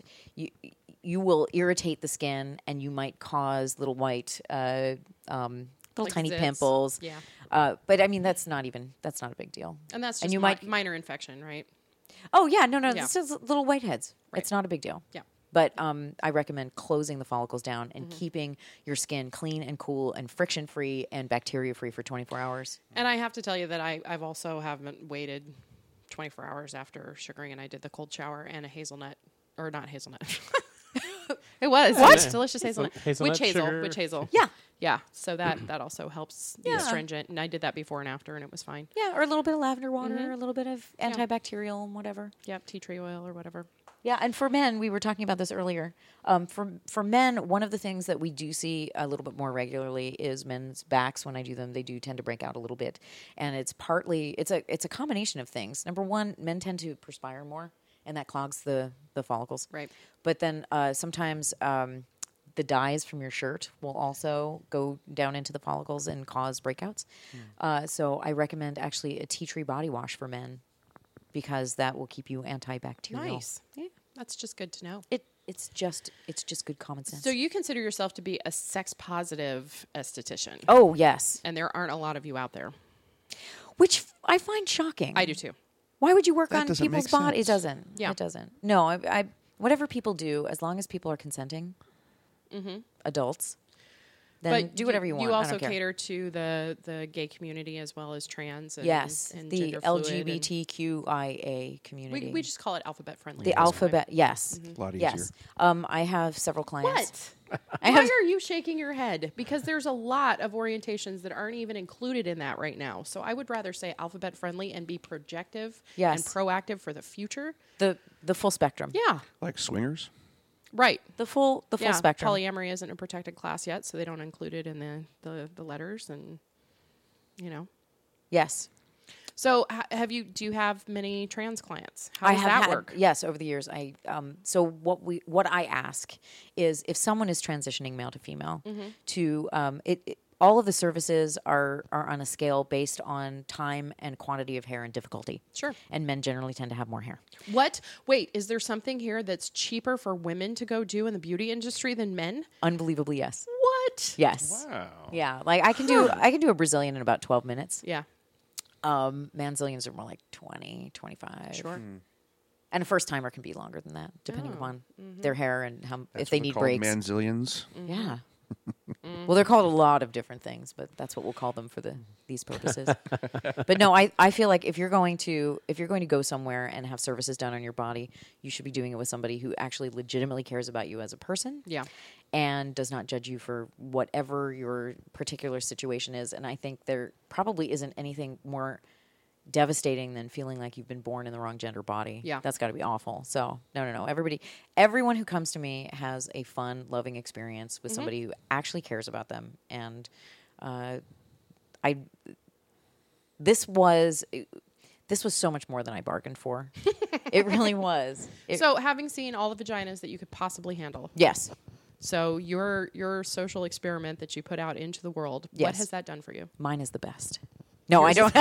E: you will irritate the skin, and you might cause little white, little
C: Like
E: tiny
C: zits.
E: pimples.
C: Yeah.
E: But I mean, that's not a big deal.
C: And that's just
E: And you might.
C: minor infection, right?
E: Oh yeah, no,
C: Yeah.
E: this is little whiteheads.
C: Right.
E: It's not a big deal.
C: Yeah.
E: But I recommend closing the follicles down and keeping your skin clean and cool and friction free and bacteria free for 24 hours.
C: And I have to tell you that I've also haven't waited 24 hours after sugaring, and I did the cold shower and a hazelnut, or not hazelnut. It was.
A: What?
C: It was delicious hazelnut.
A: Hazelnut
C: Witch hazel.
A: sugar?
C: Witch hazel.
E: Yeah.
C: Yeah. So that also helps the
E: Yeah.
C: astringent. And I did that before and after, and it was fine.
E: Yeah, or a little bit of lavender water, a little bit of antibacterial and whatever.
C: Yep. Tea tree oil or whatever.
E: Yeah, and for men, we were talking about this earlier. For men, one of the things that we do see a little bit more regularly is men's backs. When I do them, they do tend to break out a little bit, and it's a combination of things. Number one, men tend to perspire more, and that clogs the follicles.
C: Right.
E: But then sometimes the dyes from your shirt will also go down into the follicles and cause breakouts. So I recommend actually a tea tree body wash for men, because that will keep you antibacterial.
C: Nice. Yeah. That's just good to know.
E: It's just good common sense.
C: So you consider yourself to be a sex positive esthetician.
E: Oh yes,
C: And there aren't a lot of you out there.
E: which I find shocking.
C: I do too.
E: Why would you work
D: That
E: on
D: doesn't
E: people's
D: make
E: body? It
D: sense.
E: doesn't.
C: Yeah.
E: It doesn't. No, I whatever people do, as long as people are consenting, adults, then do whatever you want.
C: You
E: I
C: also
E: don't care.
C: cater to the gay community as well as trans and,
E: Yes,
C: and
E: the
C: gender fluid and-
E: LGBTQIA community.
C: we just call it alphabet friendly.
E: the
C: at this point.
E: alphabet. Yes.
D: A lot easier.
E: Yes. I have several clients.
C: What?
E: I
C: Why
E: have.
C: are you shaking your head? Because there's a lot of orientations that aren't even included in that right now. So I would rather say alphabet friendly and be projective
E: Yes.
C: and proactive for the future.
E: the full spectrum.
C: Yeah.
D: Like swingers.
C: Right.
E: The full
C: Yeah.
E: spectrum.
C: Polyamory isn't a protected class yet, so they don't include it in the letters and
E: Yes.
C: So do you have many trans clients? How does that work?
E: Yes, over the years. So what I ask is, if someone is transitioning male to female, to all of the services are on a scale based on time and quantity of hair and difficulty.
C: Sure.
E: And men generally tend to have more hair.
C: What? Wait, is there something here that's cheaper for women to go do in the beauty industry than men?
E: Unbelievably, yes.
C: What?
E: Yes.
D: Wow.
E: Yeah. Like I can do a Brazilian in about 12 minutes.
C: Yeah.
E: Manzillions are more like 20, 25.
C: Sure.
E: And a first timer can be longer than that, depending upon their hair and how if they need
D: called
E: breaks.
D: manzillions.
E: Yeah. Well, they're called a lot of different things, but that's what we'll call them for these purposes. But no, I feel like if you're going to go somewhere and have services done on your body, you should be doing it with somebody who actually legitimately cares about you as a person.
C: Yeah.
E: And does not judge you for whatever your particular situation is. And I think there probably isn't anything more devastating than feeling like you've been born in the wrong gender body.
C: Yeah.
E: That's got to be awful. So, no. Everyone who comes to me has a fun, loving experience with somebody who actually cares about them. And this was so much more than I bargained for. It really was.
C: So having seen all the vaginas that you could possibly handle,
E: Yes.
C: so your social experiment that you put out into the world, what
E: Yes.
C: has that done for you?
E: Mine is the best. No, I don't.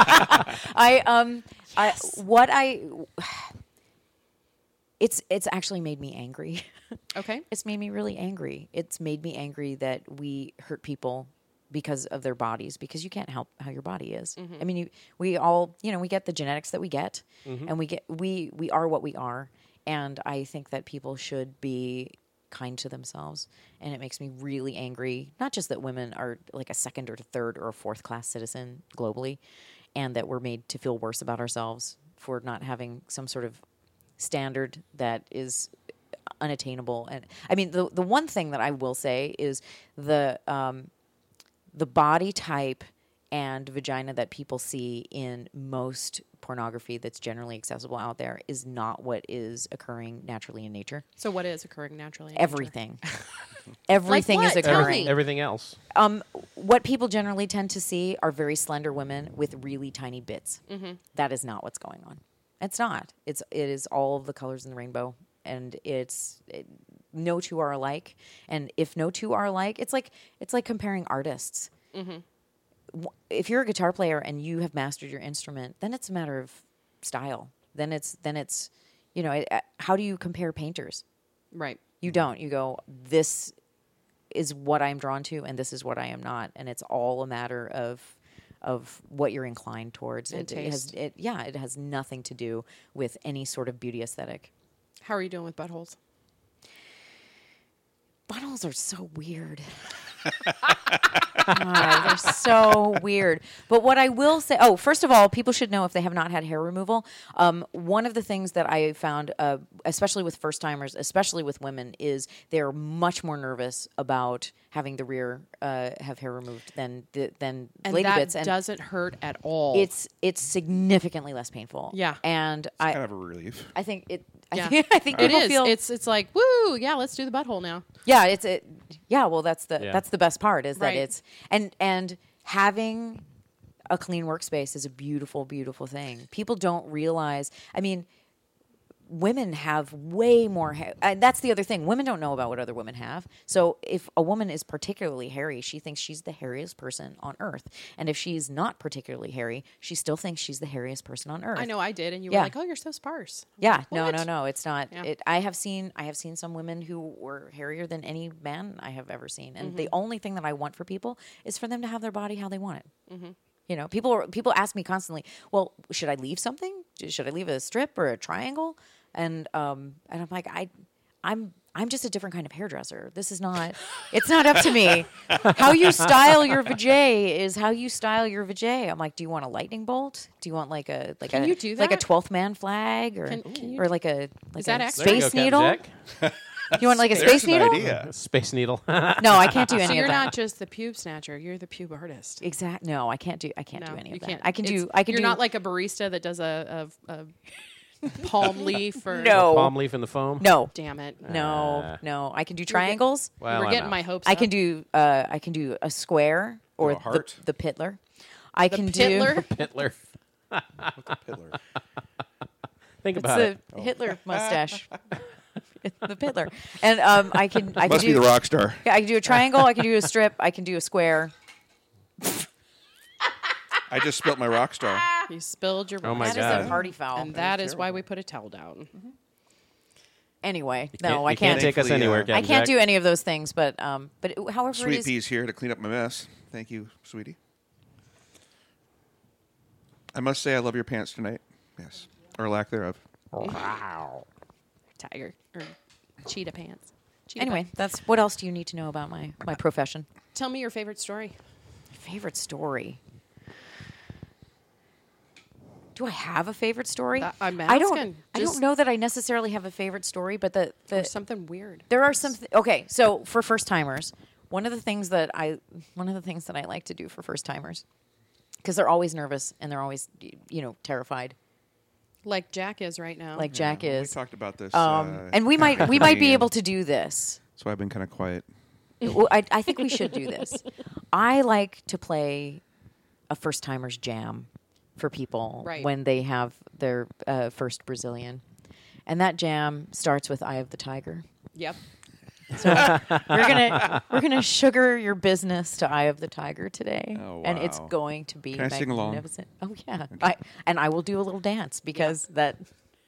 E: It's actually made me angry.
C: Okay.
E: It's made me really angry. It's made me angry that we hurt people because of their bodies, because you can't help how your body is. I mean, we all, we get the genetics that we get, and we are what we are. And I think that people should be kind to themselves. And it makes me really angry, not just that women are like a second or third or a fourth class citizen globally, and that we're made to feel worse about ourselves for not having some sort of standard that is unattainable. And I mean, the one thing that I will say is the body type and vagina that people see in most pornography that's generally accessible out there is not what is occurring naturally in nature.
C: So what is occurring naturally? In nature?
E: Everything. Everything
C: Like
E: is
C: what? Tell
E: occurring.
C: me.
A: Everything else.
E: What people generally tend to see are very slender women with really tiny bits. That is not what's going on. It's not. It is all of the colors in the rainbow, and no two are alike. And if no two are alike, it's like comparing artists. If you're a guitar player and you have mastered your instrument, then it's a matter of style. Then it's how do you compare painters?
C: Right.
E: You don't. You go, this is what I'm drawn to, and this is what I am not, and it's all a matter of what you're inclined towards.
C: And taste.
E: It has nothing to do with any sort of beauty aesthetic.
C: How are you doing with buttholes?
E: Buttholes are so weird. God, they're so weird. But what I will say, first of all, people should know if they have not had hair removal. One of the things that I found, especially with first timers, especially with women, is they're much more nervous about having the rear have hair removed than
C: And
E: lady
C: that
E: bits. And
C: doesn't hurt at all.
E: it's significantly less painful.
C: Yeah.
E: And
D: Kind of a relief.
E: I think it.
C: Yeah.
E: I think
C: it
E: people
C: is.
E: feel
C: It's like, woo, yeah, let's do the butthole now.
E: Yeah, well, that's the
A: Yeah.
E: best part is that
C: Right.
E: it's and having a clean workspace is a beautiful, beautiful thing. People don't realize. I mean, women have way more hair. That's the other thing. Women don't know about what other women have. So if a woman is particularly hairy, she thinks she's the hairiest person on earth. And if she's not particularly hairy, she still thinks she's the hairiest person on earth.
C: I know I did, and you
E: Yeah.
C: were like, oh, you're so sparse. I'm
E: Yeah,
C: like,
E: no,
C: "What?"
E: it's not.
C: Yeah.
E: I have seen some women who were hairier than any man I have ever seen, and the only thing that I want for people is for them to have their body how they want it. You know, people ask me constantly, well, should I leave something? Should I leave a strip or a triangle? And I'm like, I'm just a different kind of hairdresser. This is not. It's not up to me. How you style your vajay is how you style your vajay. I'm like, do you want a lightning bolt? Do you want like a
C: Can you do
E: like a
C: that?
E: 12th man flag or
C: Can you
E: or like a
C: Is that
E: a
C: extra?
A: There you
E: space
A: go,
E: needle?
A: Captain Jack.
E: You want like a
D: There's
E: space
D: an
E: needle?
D: idea.
A: Space needle.
E: No, I can't do
C: So
E: any
C: you're
E: of that.
C: not just the pube snatcher; you're the pube artist.
E: Exact. No, I can't do. I can't
C: No,
E: do any
C: you
E: of that.
C: can't.
E: I can
C: It's-
E: do. I can
C: You're
E: do.
C: not like a barista that does a palm leaf or
E: No.
A: Palm leaf in the foam.
E: no.
C: Damn it!
E: No. I can do triangles.
A: Well,
C: We're
A: I'm
C: getting
A: out.
C: my hopes.
E: I
C: up.
E: can do. I can do a square or
D: a heart?
E: the pitler. I can
C: Hitler.
A: Hitler.
D: Hitler.
A: Think
E: do.
A: about
E: It's
A: it.
E: the Hitler mustache. The pitler. And I can. I
D: Must
E: can
D: be
E: do.
D: the rock star.
E: Yeah, I can do a triangle. I can do a strip. I can do a square.
D: I just spilt my rock star.
C: You spilled your.
A: Oh my
E: That is
A: God.
E: a party foul.
C: And that is why we put a towel down.
E: Anyway,
A: You can't-
E: no, I
A: you can't
E: can't.
A: take us
D: Thankfully,
A: anywhere.
E: I
A: Captain
E: can't
A: Jack.
E: do any of those things. But however it
D: Sweet
E: is.
D: Pea's here to clean up my mess. Thank you, sweetie. I must say I love your pants tonight. Yes. Or lack thereof.
C: Tiger or cheetah pants. Cheetah
E: Anyway,
C: pants.
E: that's what else do you need to know about my profession?
C: Tell me your favorite story.
E: Favorite story. Do I have a favorite story?
C: I'm
E: I don't.
C: asking.
E: I
C: Just-
E: don't know that I necessarily have a favorite story, but
C: Or
E: the
C: something weird.
E: there are some. Okay, so for first timers, one of the things that I like to do for first timers, because they're always nervous and they're always terrified,
C: Like Jack is right now.
E: like Jack
D: We
E: is.
D: talked about this.
E: And we might be able to do this.
D: That's why I've been kind of quiet.
E: Well, I think we should do this. I like to play a first timers jam for people
C: Right.
E: when they have their first Brazilian, and that jam starts with "Eye of the Tiger."
C: Yep.
E: So we're gonna sugar your business to "Eye of the Tiger" today,
D: Oh,
E: and it's
D: wow.
E: going to be
D: Can I sing along?
E: magnificent. Oh yeah, I will do a little dance because that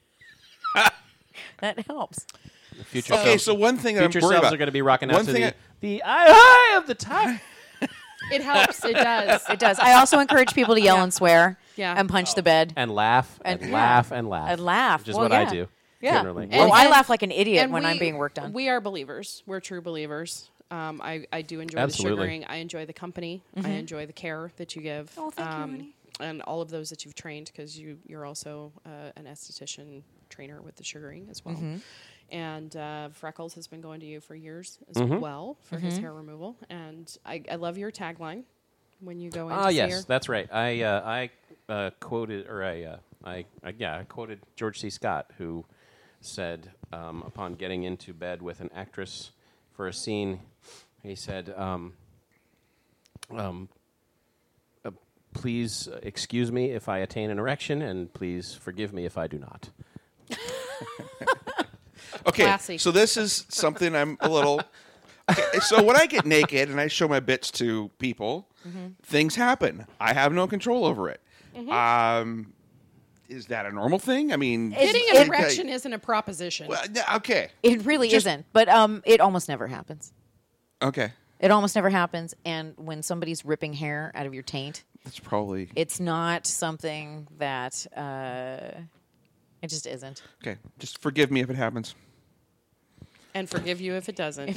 E: helps.
A: Future
D: Okay,
A: selves,
D: so one thing that I'm
A: future
D: worried
A: selves
D: about.
A: are going to be rocking
D: One
A: out to
D: thing
A: the eye of the tiger.
C: It helps. It does.
E: It does. I also encourage people to yell and swear,
C: Yeah.
E: and punch the bed.
A: And laugh and,
E: And-
A: laugh
E: yeah.
A: and laugh.
E: And laugh.
A: Which is
E: Well,
A: what I
E: yeah.
A: do.
E: Yeah.
A: Generally.
E: Oh, I
C: And-
E: laugh like an idiot
C: And
E: when I'm being worked on.
C: We are believers. We're true believers. I do enjoy
A: Absolutely.
C: the sugaring. I enjoy the company. I enjoy the care that you give.
E: Oh, thank you, honey.
C: And all of those that you've trained, because you're also an esthetician trainer with the sugaring as well. And Freckles has been going to you for years as well for his hair removal. And I love your tagline when you go in.
A: Oh, yes, that's right. I quoted, or I quoted George C. Scott, who said, upon getting into bed with an actress for a scene, he said, please excuse me if I attain an erection, and please forgive me if I do not.
D: Okay,
C: Classy.
D: so this is something I'm a little. Okay, so when I get naked and I show my bits to people, things happen. I have no control over it. Is that a normal thing? I mean,
C: Getting an erection isn't a proposition.
D: Well, okay.
E: It really isn't, but it almost never happens.
D: Okay.
E: It almost never happens. And when somebody's ripping hair out of your taint,
D: That's probably
E: it's not something that it just isn't.
D: okay. Just forgive me if it happens.
C: And forgive you if it doesn't.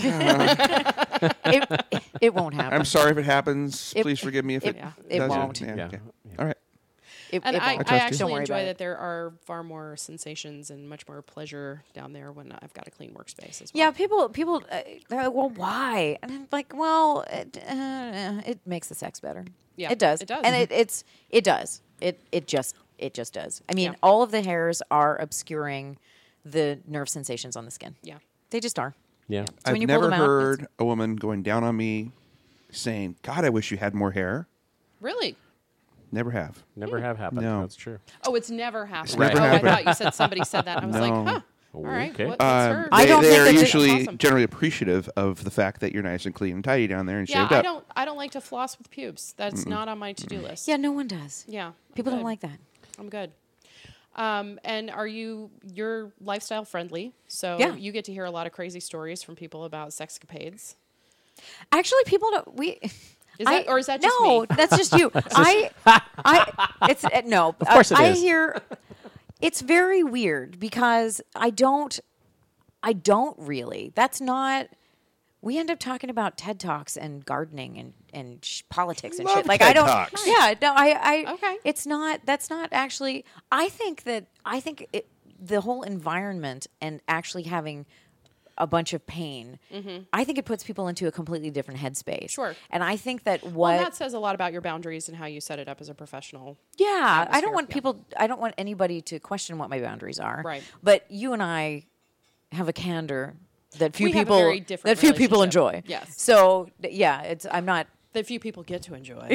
E: It won't happen.
D: I'm sorry if it happens.
E: It-
D: Please forgive me if it
E: it
D: doesn't.
E: won't.
D: Yeah,
A: Yeah.
D: okay.
A: Yeah.
D: All right.
C: And I
E: won't.
D: trust you.
E: Don't
C: actually
E: worry
C: enjoy
E: about
C: that
E: it.
C: there are far more sensations and much more pleasure down there when I've got a clean workspace as well.
E: Yeah, people, they're like, well, why? And I'm like, well, it makes the sex better.
C: Yeah,
E: it does.
C: it does.
E: And it does. It just does. I mean,
C: Yeah.
E: all of the hairs are obscuring the nerve sensations on the skin.
C: Yeah.
E: They just are.
A: Yeah.
E: So
D: I've
E: when you pull
D: never
E: them out,
D: heard a woman going down on me saying, God, I wish you had more hair.
C: Really?
D: Never have.
A: Never have happened.
D: No.
A: That's true.
C: Oh, it's never happened.
D: never
C: oh,
D: happened.
C: I thought you said somebody said that. I was like,
D: No.
C: huh. All right.
A: Okay.
C: What's her?
E: I don't think
D: they're
E: that
D: usually
C: awesome.
D: generally appreciative of the fact that you're nice and clean and tidy down there and
C: Yeah,
D: shaved up.
C: I don't like to floss with pubes. That's not on my to-do list.
E: yeah, no one does.
C: Yeah. I'm
E: People don't
C: good.
E: like that.
C: I'm good. And you're lifestyle friendly, so
E: Yeah.
C: you get to hear a lot of crazy stories from people about sexcapades.
E: Actually, people don't.
C: Or is that just
E: no?
C: me?
E: That's just you. It's no. Of
A: course it
E: I
A: is.
E: hear. It's very weird because I don't really. That's not. We end up talking about TED Talks and gardening and politics and
D: Love
E: shit. Like
D: TED
E: I don't.
D: Talks.
E: Yeah. No. I.
C: Okay.
E: It's not. That's not actually. I think the whole environment and actually having a bunch of pain. I think it puts people into a completely different headspace.
C: Sure.
E: And I think that
C: Well, that says a lot about your boundaries and how you set it up as a professional.
E: Yeah, I
C: atmosphere,
E: don't want
C: yeah.
E: people. I don't want anybody to question what my boundaries are.
C: Right.
E: But you and I have a candor that few
C: We have a
E: people
C: very different
E: that few people
C: relationship.
E: enjoy.
C: Yes.
E: So yeah, it's. I'm not.
C: That few people get to enjoy.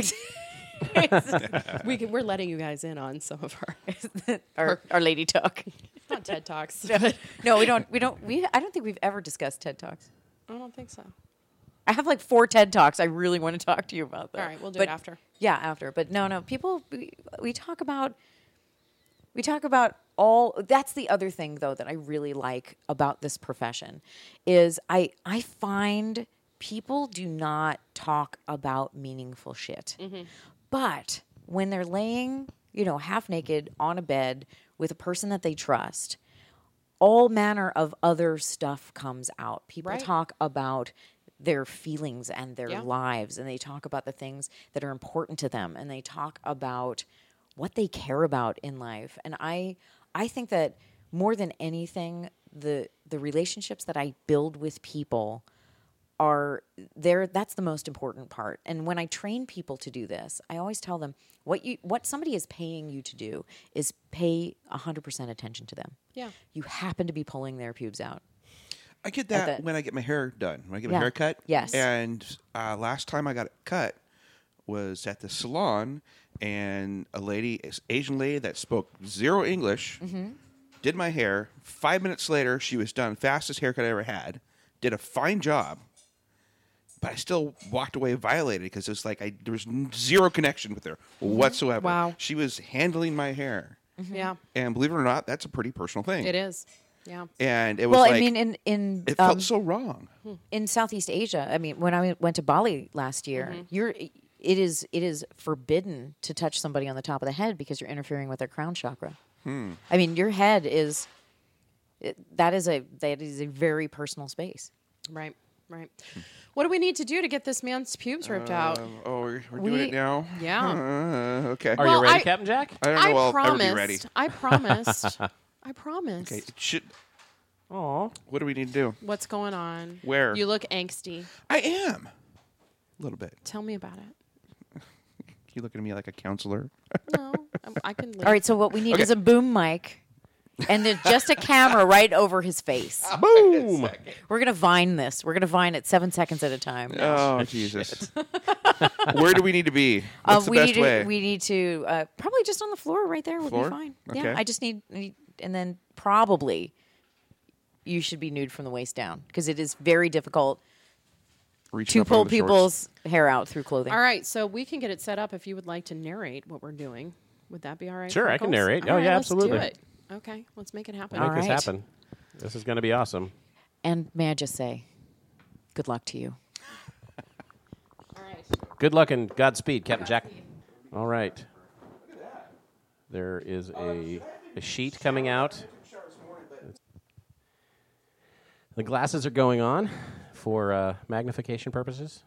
C: We're letting you guys in on some of
E: our lady talk.
C: not TED Talks. But
E: No, we don't. I don't think we've ever discussed TED Talks.
C: I don't think so.
E: I have like 4 TED Talks. I really want to talk to you about that.
C: All right, we'll do
E: But-
C: it after.
E: Yeah, after. But no. People. We talk about. We talk about all. That's the other thing, though, that I really like about this profession, is I find people do not talk about meaningful shit, but when they're laying, half naked on a bed with a person that they trust, all manner of other stuff comes out. People
C: Right.
E: talk about their feelings and their
C: Yeah.
E: lives, and they talk about the things that are important to them, and they talk about what they care about in life. And I think that more than anything, the relationships that I build with people are there. That's the most important part. And when I train people to do this, I always tell them what somebody is paying you to do is pay 100% attention to them.
C: Yeah.
E: You happen to be pulling their pubes out.
D: I get that
E: that-
D: when I get my hair done. When I get my
E: Yeah.
D: hair cut.
E: Yes.
D: And last time I got it cut was at the salon, and a lady, Asian lady that spoke 0 English, did my hair. 5 minutes later, she was done. Fastest haircut I ever had. Did a fine job. But I still walked away violated because it was like there was 0 connection with her whatsoever.
C: Wow.
D: She was handling my hair.
C: Yeah,
D: And believe it or not, that's a pretty personal thing.
C: it is. Yeah.
D: And it was
E: Well,
D: like,
E: I mean, in
D: it felt so wrong.
E: in Southeast Asia, I mean, when I went to Bali last year, it is forbidden to touch somebody on the top of the head because you're interfering with their crown chakra. I mean, your head is that is a very personal space.
C: Right. What do we need to do to get this man's pubes ripped out?
D: Oh, we're doing it now?
C: Yeah.
D: Okay.
A: Are
C: Well,
A: you ready,
C: I-
A: Captain Jack?
D: I don't know. I'll ever be ready.
C: I promised I promise.
D: Okay. It should.
A: Aw.
D: What do we need to do?
C: What's going on?
D: Where?
C: You look angsty.
D: I am. A little bit.
C: Tell me about it.
D: You looking at me like a counselor?
C: No, I can.
E: All right, so what we need is a boom mic and then just a camera right over his face.
A: Boom!
E: We're going to Vine this. We're going to Vine it 7 seconds at a time.
D: Oh, Jesus. Where do we need to be? What's the best way?
E: We need to probably just on the floor right there would
D: Floor?
E: be fine.
D: Okay.
E: Yeah, I just need, and then probably you should be nude from the waist down because it is very difficult
D: Reaching
E: to
D: up
E: pull
D: under the shorts.
E: people's hair out through clothing.
C: All right, so we can get it set up if you would like to narrate what we're doing. Would that be all right?
A: Sure, I can
C: Freckles?
A: narrate.
C: All
A: Oh, yeah,
C: let's do
A: absolutely.
C: it. Okay, let's make it happen.
E: All
A: Make this
E: right.
A: happen. This is going to be awesome.
E: And may I just say, good luck to you.
C: All right.
A: Good luck and Godspeed, Captain Jack. All right. There is a sheet coming out. The glasses are going on for magnification purposes.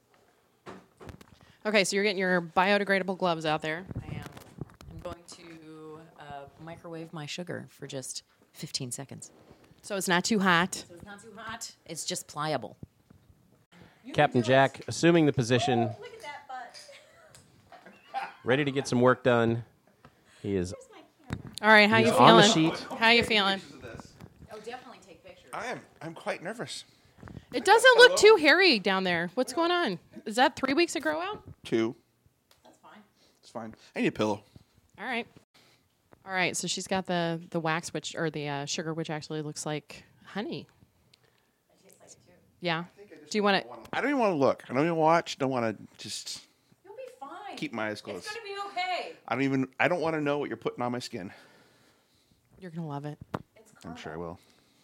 C: Okay, so you're getting your biodegradable gloves out there.
E: I am. I'm going to microwave my sugar for just 15 seconds.
C: So it's not too hot.
E: So it's not too hot. It's just pliable.
A: Captain Jack, assuming the position,
E: Look at that butt.
A: ready to get some work done. He is
C: All right, how
A: He's
C: you
A: on the
C: feeling?
A: sheet.
C: How you feeling?
E: Oh, definitely take pictures.
D: I'm quite nervous.
C: It doesn't look too hairy down there. What's going on? Is that 3 weeks to grow out?
D: 2.
E: That's fine.
D: It's fine. I need a pillow.
C: All right. All right, so she's got the wax, which or the sugar, which actually looks like honey.
E: It tastes like it too.
C: Yeah. Do you want to?
D: I don't even want to look. I don't even watch. Don't want to just
E: You'll be fine.
D: keep my eyes closed.
E: It's going to be okay.
D: I don't want to know what you're putting on my skin.
C: You're gonna love it.
E: It's
D: I'm sure I will.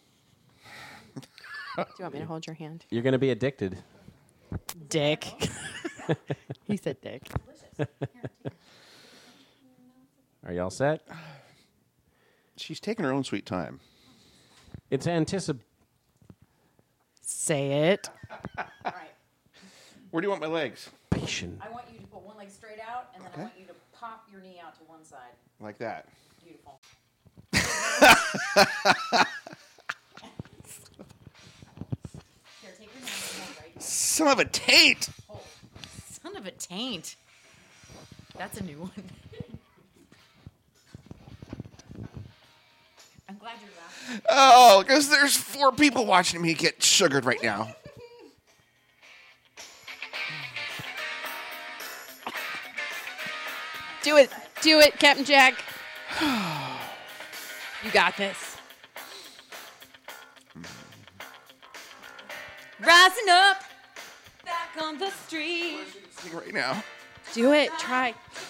C: Do you want me to hold your hand?
A: you're going to be addicted.
C: Dick. He said dick.
A: Are you all set?
D: She's taking her own sweet time.
A: It's
C: Say it.
E: All right.
D: Where do you want my legs?
A: anticipation.
E: I want you to put one leg straight out, and then I want you to pop your knee out to one side.
D: Like that.
E: Beautiful. Here, take your hand and hold right here.
D: Son of a taint!
E: Hold. Son of a taint. That's a new one. I'm glad you're laughing.
D: Oh, because there's 4 people watching me get sugared right now.
C: Do it. Do it, Captain Jack. You got this.
E: Rising up, back on the street.
D: Right now.
C: Do it. Try.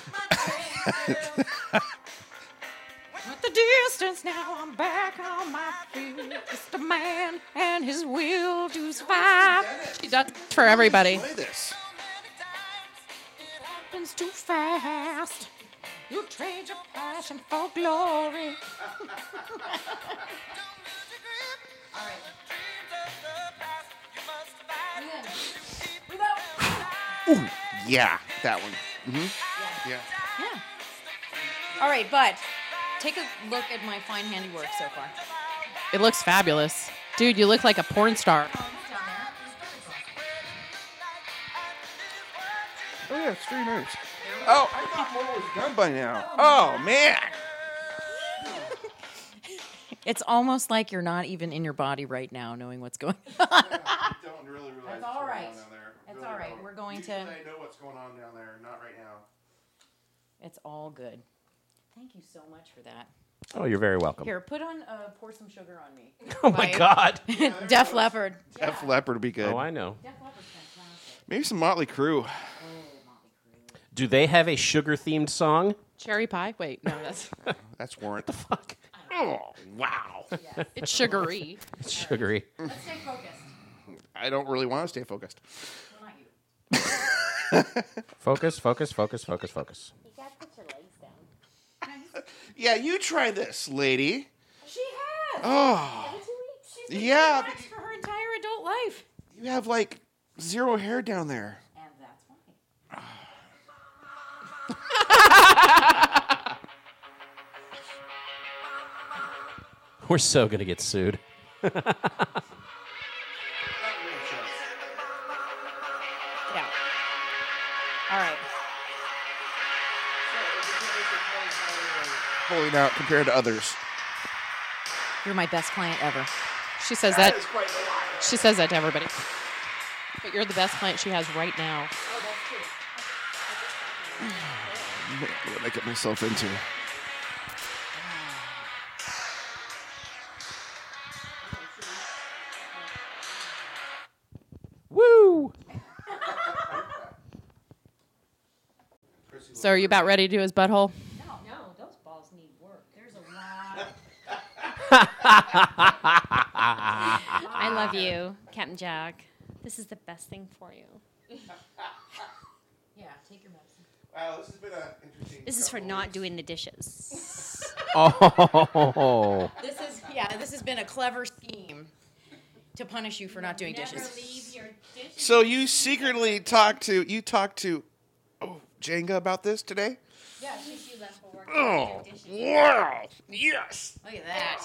E: At the distance now, I'm back on my feet. Just a man and his will to survive.
C: She does for everybody.
D: Play this.
E: Happens too fast. You trade your passion for glory. All right.
D: Ooh, yeah, that one. Yeah.
E: Yeah. All right, but take a look at my fine handiwork so far.
C: It looks fabulous. Dude, you look like a porn star.
D: Oh, yeah, it's very nice. Oh, I thought more was done by now. Oh, man.
E: It's almost like you're not even in your body right now, knowing what's going on.
D: I don't really realize
E: That's all right. That's all right. We're going to.
D: I know what's going on down there. Not right now.
E: It's all good. Thank you so much for that.
A: Oh, you're very welcome.
E: Here, pour some sugar on me.
A: Oh my God.
E: Def Leppard.
D: Def Leppard would be good.
A: Oh, I know.
E: Def Leppard's fantastic.
D: Maybe some Motley Crue.
A: Do they have a sugar-themed song?
C: Cherry pie? Wait, no, that's
D: That's Warrant.
A: Fuck.
D: Oh, wow.
C: it's sugary.
A: It's sugary.
E: Let's stay focused.
D: I don't really want to stay focused.
E: Well, not you.
A: Focus, focus, focus, focus, focus.
E: You gotta put your legs down.
D: Yeah, you try this, lady.
E: She has.
D: Oh,
E: She's been
D: yeah,
E: relaxed for her entire adult life.
D: you have like 0 hair down there.
E: And that's why.
A: We're so going to get sued.
E: Yeah. All right.
D: Pulling out compared to others.
E: You're my best client ever.
C: She says that. She says that to everybody. But you're the best client she has right now.
D: What I get myself into.
A: Woo!
C: So are you about ready to do his butthole?
F: No, those balls need work. There's a lot. I love you, Captain Jack. This is the best thing for you.
E: Yeah, take your medicine.
D: Wow, this has been an interesting.
F: This is for not doing the dishes.
A: Oh.
E: This has been a clever scheme to punish you for not doing
F: Never
E: dishes.
F: leave your dishes.
D: So you secretly talked to Jenga about this today?
F: Yeah, since you left for work.
D: Oh,
F: do dishes.
D: wow! Yes.
E: Look at that.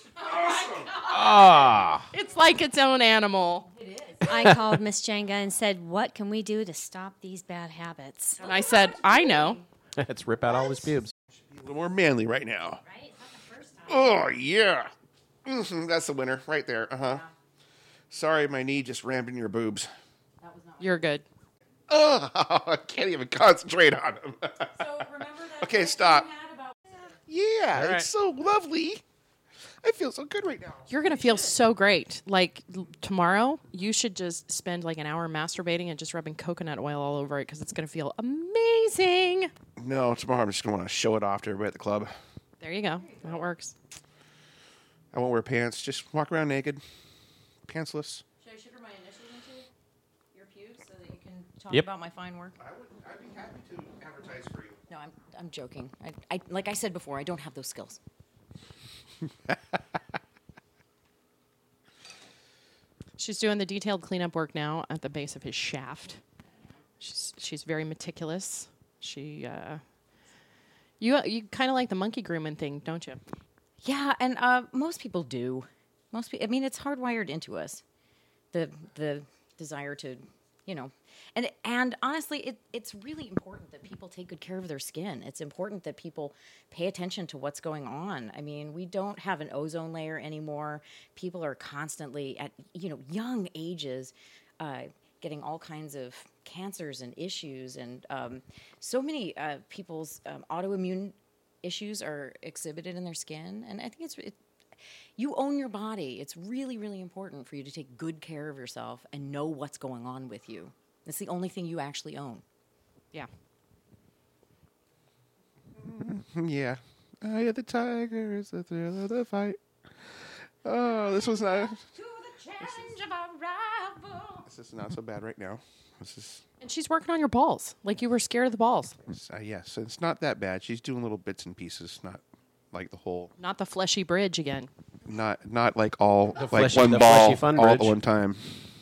A: Ah.
C: It's like its own animal.
E: It is.
F: I called Miss Jenga and said, "What can we do to stop these bad habits?"
C: And I said, I know.
A: Let's rip out all his pubes.
D: A little more manly right now.
F: Right? It's not the first time.
D: Oh yeah. That's the winner right there. Sorry, my knee just rammed in your boobs.
C: You're good.
D: Oh, I can't even concentrate on them.
E: So remember that.
D: Okay, stop. Yeah,
A: All right.
D: it's so lovely. I feel so good right now.
C: You're going to feel so great. Like tomorrow, you should just spend like an hour masturbating and just rubbing coconut oil all over it because it's going to feel amazing.
D: No, tomorrow I'm just going to want to show it off to everybody at the club.
C: There you go. That works.
D: I won't wear pants. Just walk around naked. Pantsless.
E: Should I sugar my initials into your pubes so that you can talk
A: Yep.
E: about my fine work?
D: I'd be happy to advertise for you.
E: No, I'm joking. I like I said before, I don't have those skills.
C: She's doing the detailed cleanup work now at the base of his shaft. She's very meticulous. She you kind of like the monkey grooming thing, don't you?
E: Yeah, and most people do. Most people. I mean, it's hardwired into us. The desire to, and honestly, it's really important that people take good care of their skin. It's important that people pay attention to what's going on. I mean, we don't have an ozone layer anymore. People are constantly at young ages getting all kinds of cancers and issues, and so many people's autoimmune issues are exhibited in their skin. And I think you own your body. It's really, really important for you to take good care of yourself and know what's going on with you. It's the only thing you actually own.
C: Yeah.
D: Yeah. Eye of the tiger is the thrill of the fight. Oh, this was not.
E: To the challenge of our rival.
D: This is not so bad right now. This is.
C: And she's working on your balls. Like you were scared of the balls.
D: Yes, it's not that bad. She's doing little bits and pieces, not like the whole.
C: Not the fleshy bridge again.
D: Not like all
A: The
D: like
A: fleshy-
D: one
A: the
D: ball
A: fleshy fun
D: all at
A: bridge.
D: one time.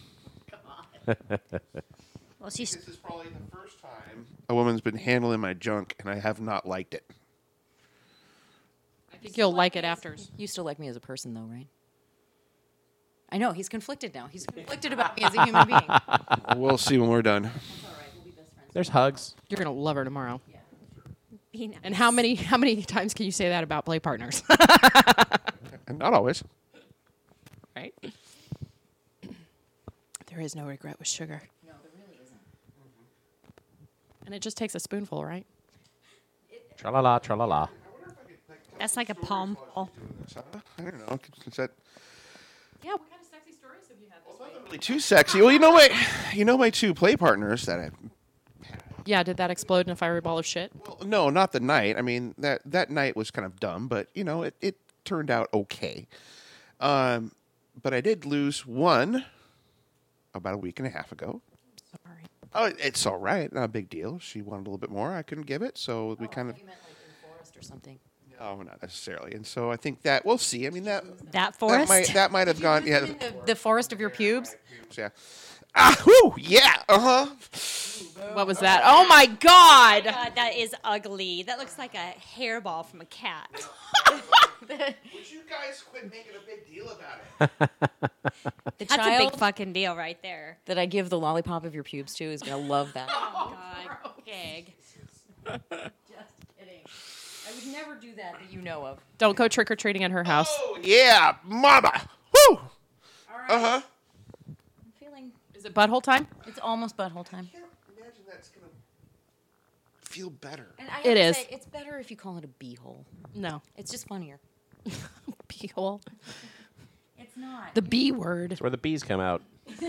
F: Well, she's
D: This is probably the first time a woman's been handling my junk, and I have not liked it.
C: I think you'll like it after.
E: You still like me as a person, though, right? I know, he's conflicted now. He's conflicted about me as a human being.
D: We'll see when we're done.
A: There's hugs.
C: You're gonna love her tomorrow.
F: being
C: And how many times can you say that about play partners?
D: And not always.
C: Right? There is no regret with sugar.
E: No, there really isn't.
C: And it just takes a spoonful, right?
A: Tra-la-la, tra-la-la.
F: That's like a palm. Oh,
D: I don't know. Is that
C: Yeah, what kind of sexy stories have you had this week?
D: really too sexy? Well, you know my two play partners that I.
C: Yeah, did that explode in a fiery ball of shit?
D: Well, no, not the night. I mean that night was kind of dumb, but it turned out okay. But I did lose one about a week and a half ago.
C: Sorry.
D: Oh, it's all right. Not a big deal. She wanted a little bit more. I couldn't give it, so we kind of.
E: You meant like in the forest or something.
D: No, not necessarily. And so I think that we'll see. I mean
F: that forest.
D: that might have gone. Yeah,
E: The forest of your pubes?
D: yeah. Woo! Yeah.
C: What was that? Oh my God!
F: God, that is ugly. That looks like a hairball from a cat.
D: Would you guys quit making a big deal about it?
E: The
F: That's a
E: child
F: big fucking deal right there.
E: that I give the lollipop of your pubes to is going to love that.
F: Oh, God. Pig.
E: Just kidding. I would never do that you know of.
C: Don't go trick or treating at her house.
D: Oh yeah, mama. Woo!
E: All right. I'm feeling
C: Is it butthole time?
E: it's almost butthole time.
D: I can't imagine that's gonna feel better.
E: And I have
C: It
E: to
C: is.
E: say, it's better if you call it a beehole.
C: No.
E: It's just funnier.
C: Beehole.
E: It's not.
C: The B word.
A: It's where the bees come out.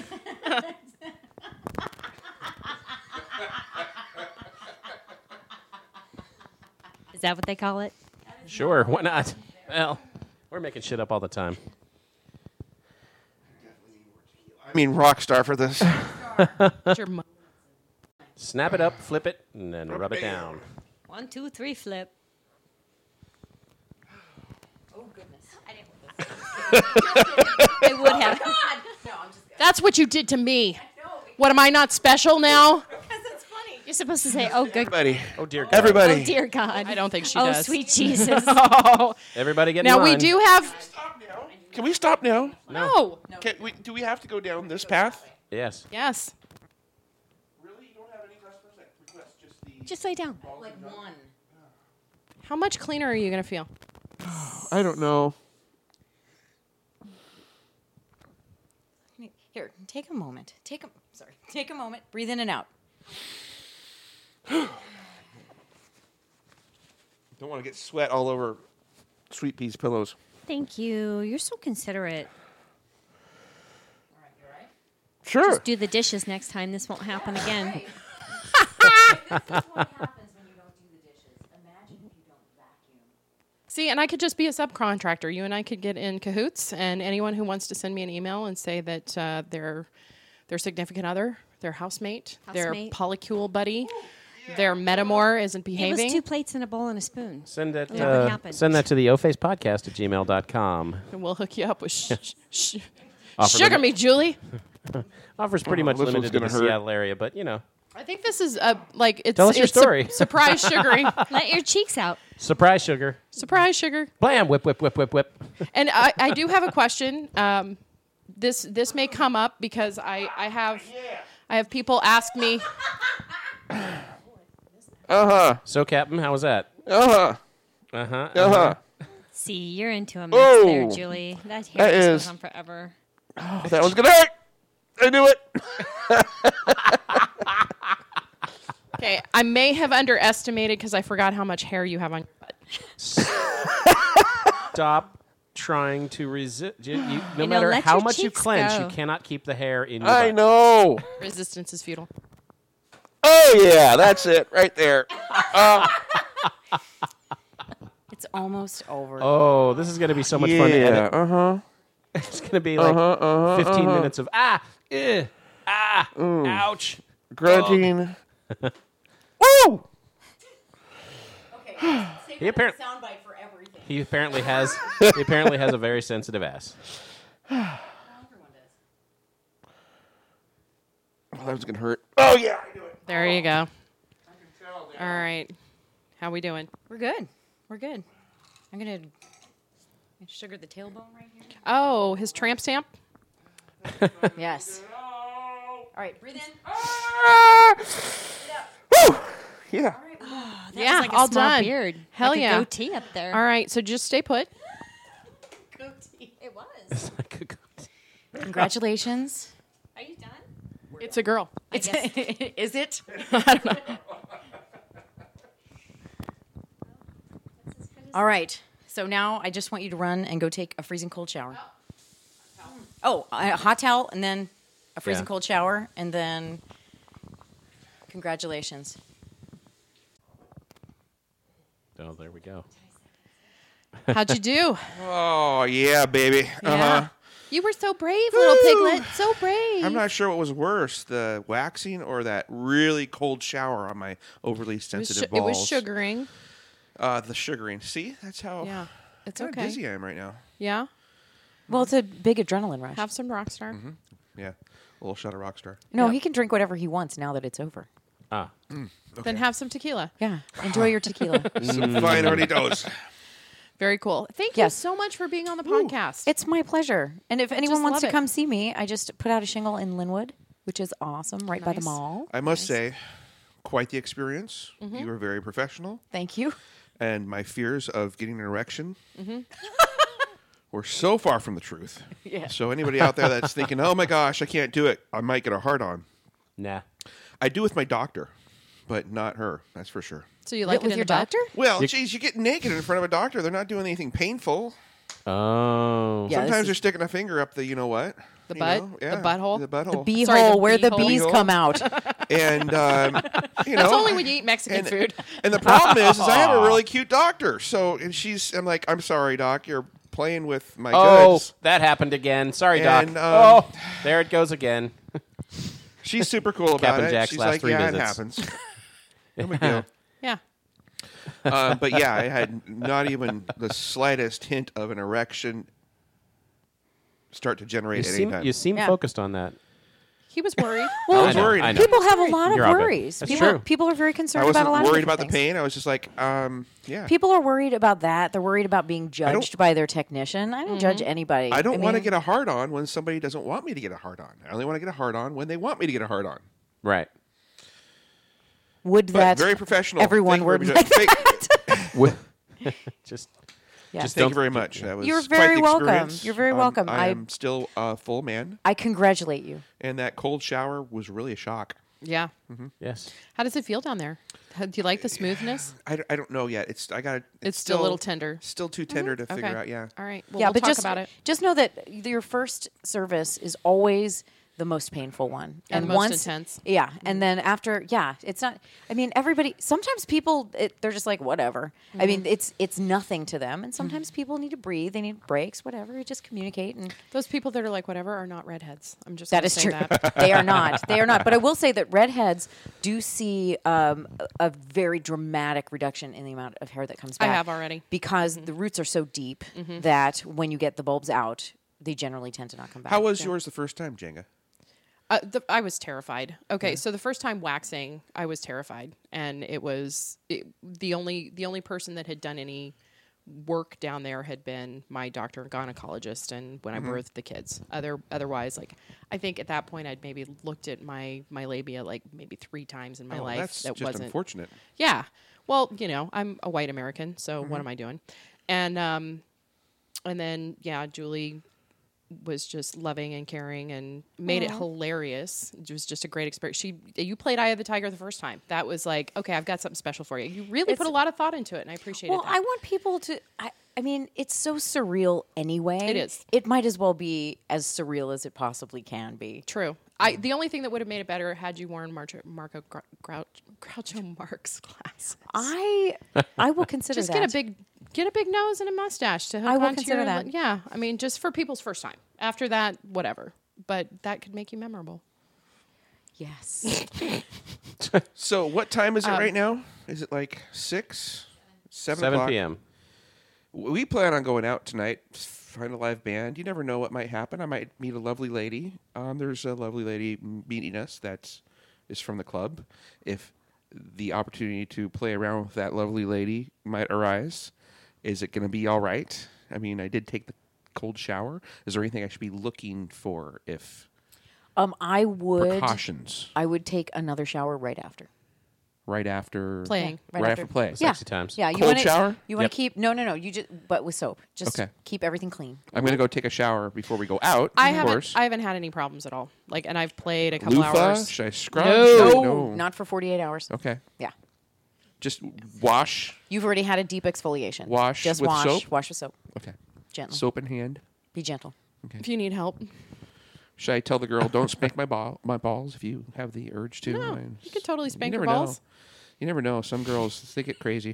F: Is that what they call it?
A: Sure, why not? Well, we're making shit up all the time.
D: I mean, rock star for this.
C: It's your mo-
A: Snap it up, flip it, and then rub it down.
F: 1, 2, 3, flip.
E: Oh goodness.
F: I would have.
E: No, I'm just
C: That's what you did to me. What, am I not special now?
E: because it's funny.
F: You're supposed to say, oh, good.
D: Everybody.
A: Oh, dear God.
D: Everybody.
F: Oh, dear God.
C: I don't think she
F: oh,
C: does.
F: sweet Jesus.
C: Oh.
A: Everybody get in
C: Now, we
A: line.
C: do have...
D: Stop now. Can we stop now?
C: No.
D: Do we have to go down this path?
A: Yes.
C: Yes.
D: Really? You don't have any customers that request just the...
F: Just lay down.
E: Like one.
C: How much cleaner are you going to feel?
D: I don't know.
E: Here, take a moment. Take a moment. Breathe in and out.
D: Don't want to get sweat all over Sweet Pea's pillows.
F: Thank you. You're so considerate.
E: All right, you all right?
D: Sure.
F: Just do the dishes next time. This won't happen again.
E: This is what happens when you don't do the dishes. Imagine if you don't vacuum.
C: See, and I could just be a subcontractor. You and I could get in cahoots, and anyone who wants to send me an email and say that their significant other, their housemate, their
F: Housemate.
C: polycule buddy, their metamor isn't
F: It was
C: behaving,
F: 2 plates and a bowl and a spoon.
A: Send that,
F: Look what happened.
A: send that to the ofacepodcast at gmail.com.
C: and we'll hook you up with
A: Offer
C: sugar
A: them-
C: me, Julie.
A: Offers pretty much
D: this one's
A: limited to the
D: gonna hurt.
A: Seattle area, but, you know.
C: I think this is it's
A: Tell us your
C: it's su-
A: story.
C: surprise sugaring,
F: Let your cheeks out.
A: Surprise sugar.
C: surprise sugar.
A: Blam, whip, whip, whip, whip, whip.
C: And I do have a question. This may come up because I have people ask me.
A: So, Captain, how was that?
D: Uh-huh.
A: Uh-huh.
D: Uh-huh.
F: See, you're into a mess
D: Oh.
F: there, Julie. That hair
D: That
F: just
D: is-
F: goes on forever.
D: Oh, that one's going to hurt. I knew it.
C: Okay, I may have underestimated because I forgot how much hair you have on your butt.
A: Stop trying to resist. No
F: know,
A: matter
F: let
A: how
F: your
A: much you
F: cheeks
A: clench,
F: go.
A: you cannot keep the hair in your
D: I
A: butt.
D: know.
C: Resistance is futile.
D: Oh, yeah. That's it right there.
E: It's almost over.
A: Oh, this is going to be so much fun to edit.
D: Uh-huh.
A: It's going to be like 15 minutes of ouch.
D: Grunting. Woo!
E: Okay. Save
A: He apparently
E: soundbite for everything.
A: he apparently has a very sensitive ass.
E: Everyone does.
D: Oh, that was going to hurt. Oh, yeah. I knew it.
C: There you go. All right, how we doing?
E: We're good. We're good. I'm gonna sugar the tailbone right here.
C: Oh, his tramp stamp.
E: Yes. All right, breathe in.
D: Woo! Yeah.
F: That
C: Yeah,
F: was like a
C: all
F: small
C: done.
F: beard.
C: Hell
F: like a
C: yeah.
F: goatee up there.
C: All right, so just stay put.
F: It was.
E: Congratulations.
F: Are you done?
C: It's a girl.
E: Is it?
C: I don't know.
E: All right. So now I just want you to run and go take a freezing cold shower. Oh, a hot towel and then a freezing
A: Yeah.
E: cold shower and then congratulations.
A: Oh, there we go.
C: How'd you do?
D: Oh, yeah, baby. Uh-huh.
C: Yeah. You were so brave, little piglet. So brave.
D: I'm not sure what was worse, the waxing or that really cold shower on my overly sensitive
C: it was
D: balls.
C: sugaring.
D: The sugaring. See? That's how,
C: Yeah, it's
D: how
C: okay.
D: dizzy I am right now.
C: Yeah,
E: Well, it's a big adrenaline rush.
C: have some Rockstar.
D: Yeah. A little shot of Rockstar.
E: No,
C: Yep.
E: he can drink whatever he wants now that it's over.
A: Ah.
C: Then have some tequila.
E: Yeah. Enjoy your tequila.
D: Some fine Hornitos.
C: Very cool. Thank
E: Yes.
C: you so much for being on the podcast.
E: It's my pleasure. And if anyone
C: Just
E: wants
C: love
E: to
C: it.
E: come see me, I just put out a shingle in Linwood, which is awesome, right by the
C: Nice.
E: mall.
D: I must say, quite the experience.
C: Mm-hmm.
D: You were very professional.
E: Thank you.
D: And my fears of getting an erection were so far from the truth.
E: Yeah.
D: So anybody out there that's thinking, oh my gosh, I can't do it, I might get a hard on.
A: Nah.
D: I do with my doctor, but not her. That's for sure.
C: so you like it
E: with
C: in
E: your
C: the butt?
E: doctor?
D: Well, geez, you get naked in front of a doctor. They're not doing anything painful.
A: Oh.
E: Yeah.
D: Sometimes
E: this
D: they're
E: is-
D: sticking a finger up the you know what.
C: The
D: You
C: butt?
D: know?
C: The
D: Yeah,
C: butthole?
D: The butthole.
E: Bee
C: Sorry,
E: hole
C: the
E: where the
C: bee hole.
E: bees
D: Bee
E: come
D: hole.
E: out.
D: And, you know.
C: That's only when you eat Mexican
D: and,
C: food.
D: And the problem is I have a really cute doctor. So, and I'm like, I'm sorry, doc, you're playing with my
A: Oh,
D: goods.
A: that happened again. Sorry, Doc.
D: And,
A: oh, there it goes again.
D: She's super cool about
A: Captain
D: it.
A: Jack's
D: She's
A: last
D: like,
A: 3
D: yeah,
A: visits.
D: it happens. No big deal.
C: Yeah.
D: But yeah, I had not even the slightest hint of an erection start to generate anytime.
A: You seem
E: Yeah.
A: focused on that.
C: He was worried.
E: Well,
D: I was worried.
A: I know.
E: people have a lot of
A: You're all good.
E: worries.
A: That's
E: People,
A: true.
E: people are very concerned
D: I wasn't
E: about a lot of
D: worried
E: different
D: about the
E: things.
D: pain. I was just like, yeah.
E: People are worried about that. They're worried about being judged by their technician. I don't judge anybody.
D: I don't want to
E: mean,
D: get a hard on when somebody doesn't want me to get a hard on. I only want to get a hard on when they want me to get a hard on.
A: Right.
E: Would
D: But
E: that
D: very professional.
E: everyone
D: Thank you
E: word
D: very
E: like
D: much.
A: Just
E: Yeah.
A: Just
D: Thank
A: don't-
D: you very much. That was
E: You're
D: quite
E: very
D: the
E: welcome.
D: experience.
E: You're very welcome.
D: I
E: I-
D: am still a full man,
E: I congratulate you.
D: and that cold shower was really a shock.
C: Yeah.
A: yes.
C: How does it feel down there? Do you like the smoothness?
D: I don't know yet.
C: It's still a little tender.
D: Still too tender to figure out. Yeah.
C: All right. Well,
E: Yeah,
C: we'll
E: but
C: talk
E: just
C: about it.
E: just know that your first service is always the most painful one,
C: And the most
E: once,
C: intense.
E: Yeah, and then after, it's not. I mean, everybody. Sometimes people, they're just like whatever. I mean, it's nothing to them, and sometimes people need to breathe. They need breaks, whatever. You just communicate, and
C: Those people that are like whatever are not redheads. I'm just
E: that
C: gonna
E: is
C: say
E: true.
C: That.
E: They are not. They are not. But I will say that redheads do see a very dramatic reduction in the amount of hair that comes
C: I
E: back.
C: have already.
E: Because the roots are so deep that when you get the bulbs out, they generally tend to not come back.
D: How was yours the first time, Jenga?
C: I was terrified. Okay, so the first time waxing, I was terrified, and it was the only person that had done any work down there had been my doctor and gynecologist, and when I birthed the kids. Otherwise, like I think at that point I'd maybe looked at my labia like maybe 3 times in my life.
D: That's
C: that
D: just
C: wasn't.
D: unfortunate.
C: Yeah. Well, I'm a white American, so what am I doing? And then Julie was just loving and caring and made it hilarious. It was just a great experience. You played Eye of the Tiger the first time. That was like, okay, I've got something special for you. You really put a lot of thought into it, and I appreciated
E: Well,
C: that.
E: I want people to. I mean, it's so surreal anyway.
C: It is.
E: It might as well be as surreal as it possibly can be.
C: True. The only thing that would have made it better had you worn Groucho Marx glasses.
E: I will consider
C: Just
E: that.
C: get a big nose and a mustache to hook
E: I will
C: onto
E: consider
C: your
E: that.
C: Yeah, I mean, just for people's first time. After that, whatever. But that could make you memorable.
E: Yes.
D: So, what time is it right now? Is it like 6, 7
A: 7
D: o'clock?
A: p.m.
D: We plan on going out tonight, find a live band. You never know what might happen. I might meet a lovely lady. There's a lovely lady meeting us that is from the club. If the opportunity to play around with that lovely lady might arise, is it going to be all right? I mean, I did take the cold shower. Is there anything I should be looking for if
E: I would.
D: precautions
E: I would take another shower right after.
D: right after
C: Playing.
E: Yeah,
D: right after play?
E: Yeah.
A: Sexy times.
E: Yeah. You
D: Cold
E: wanna,
D: shower?
E: You want
A: Yep.
E: to keep no. You just but with soap. Just
D: Okay.
E: keep everything clean.
D: I'm going to go take a shower before we go out.
C: I
D: of course.
C: haven't had any problems at all. Like, and I've played a couple
D: Loofah?
C: hours.
D: Should I scrub?
C: No.
D: Should I- no.
E: Not for 48 hours.
D: Okay.
E: Yeah.
D: Just wash.
E: You've already had a deep exfoliation.
D: Wash
E: Just
D: with
E: wash.
D: soap?
E: Wash with soap.
D: Okay.
E: Gently.
D: Soap in hand.
E: Be gentle.
C: If you need help,
D: Should I tell the girl, don't spank my balls if you have the urge to?
C: no, you could totally spank your
D: never
C: balls.
D: know. You never know. Some girls, they get crazy.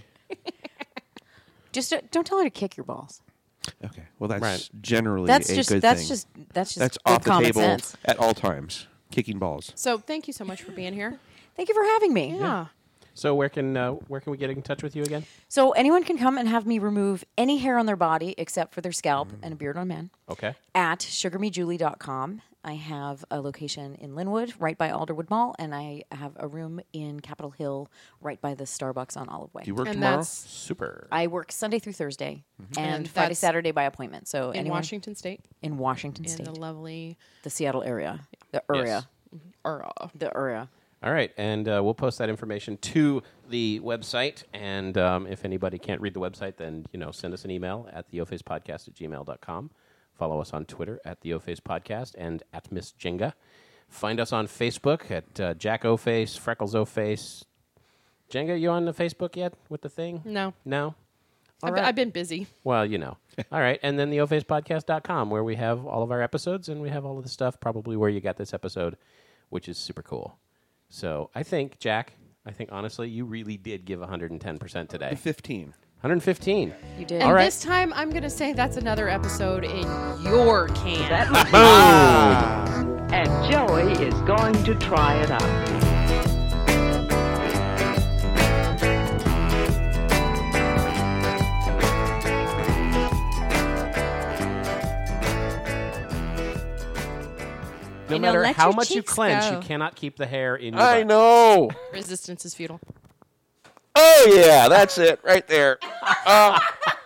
E: Just don't tell her to kick your balls.
D: Okay. Well, that's
A: Right.
D: generally
E: That's
D: a
E: just
D: good
E: that's
D: thing.
E: just that's just
D: That's
E: good
D: off the
E: common
D: table
E: sense.
D: at all times. Kicking balls.
C: So thank you so much for being here.
E: Thank you for having me.
C: Yeah.
A: So where can we get in touch with you again?
E: So anyone can come and have me remove any hair on their body except for their scalp and a beard on men
A: Okay.
E: at sugarmejulie.com. I have a location in Linwood, right by Alderwood Mall, and I have a room in Capitol Hill, right by the Starbucks on Olive Way.
D: Do you work
C: And
D: tomorrow?
C: that's
A: Super.
E: I work Sunday through Thursday and
C: And
E: Friday,
C: that's
E: Saturday by appointment. So
C: in
E: anyone
C: Washington State,
E: in Washington
C: in
E: State,
C: the lovely
E: the Seattle area, the area, the area.
A: All right, and we'll post that information to the website. And if anybody can't read the website, then send us an email at theofacepodcast@gmail.com. Follow us on Twitter at the Oface Podcast and at Miss Jenga. Find us on Facebook at Jack Oface, Freckles Oface. Jenga, you on the Facebook yet with the thing?
C: no.
A: No? All
C: I've,
A: right.
C: I've been busy.
A: Well, All right, and then theofacepodcast.com, where we have all of our episodes and we have all of the stuff, probably where you got this episode, which is super cool. So I think, Jack, honestly, you really did give 110% today.
D: 15.
A: 115.
E: You did.
C: And
A: All right.
C: this time, I'm going to say that's another episode in your can.
B: That must be and Joey is going to try it out.
A: No
F: You know,
A: matter
F: let
A: how
F: your
A: much you
F: cheeks
A: clench,
F: go.
A: you cannot keep the hair in your
D: I
A: butt.
D: know.
C: Resistance is futile.
D: Oh, yeah, that's it right there.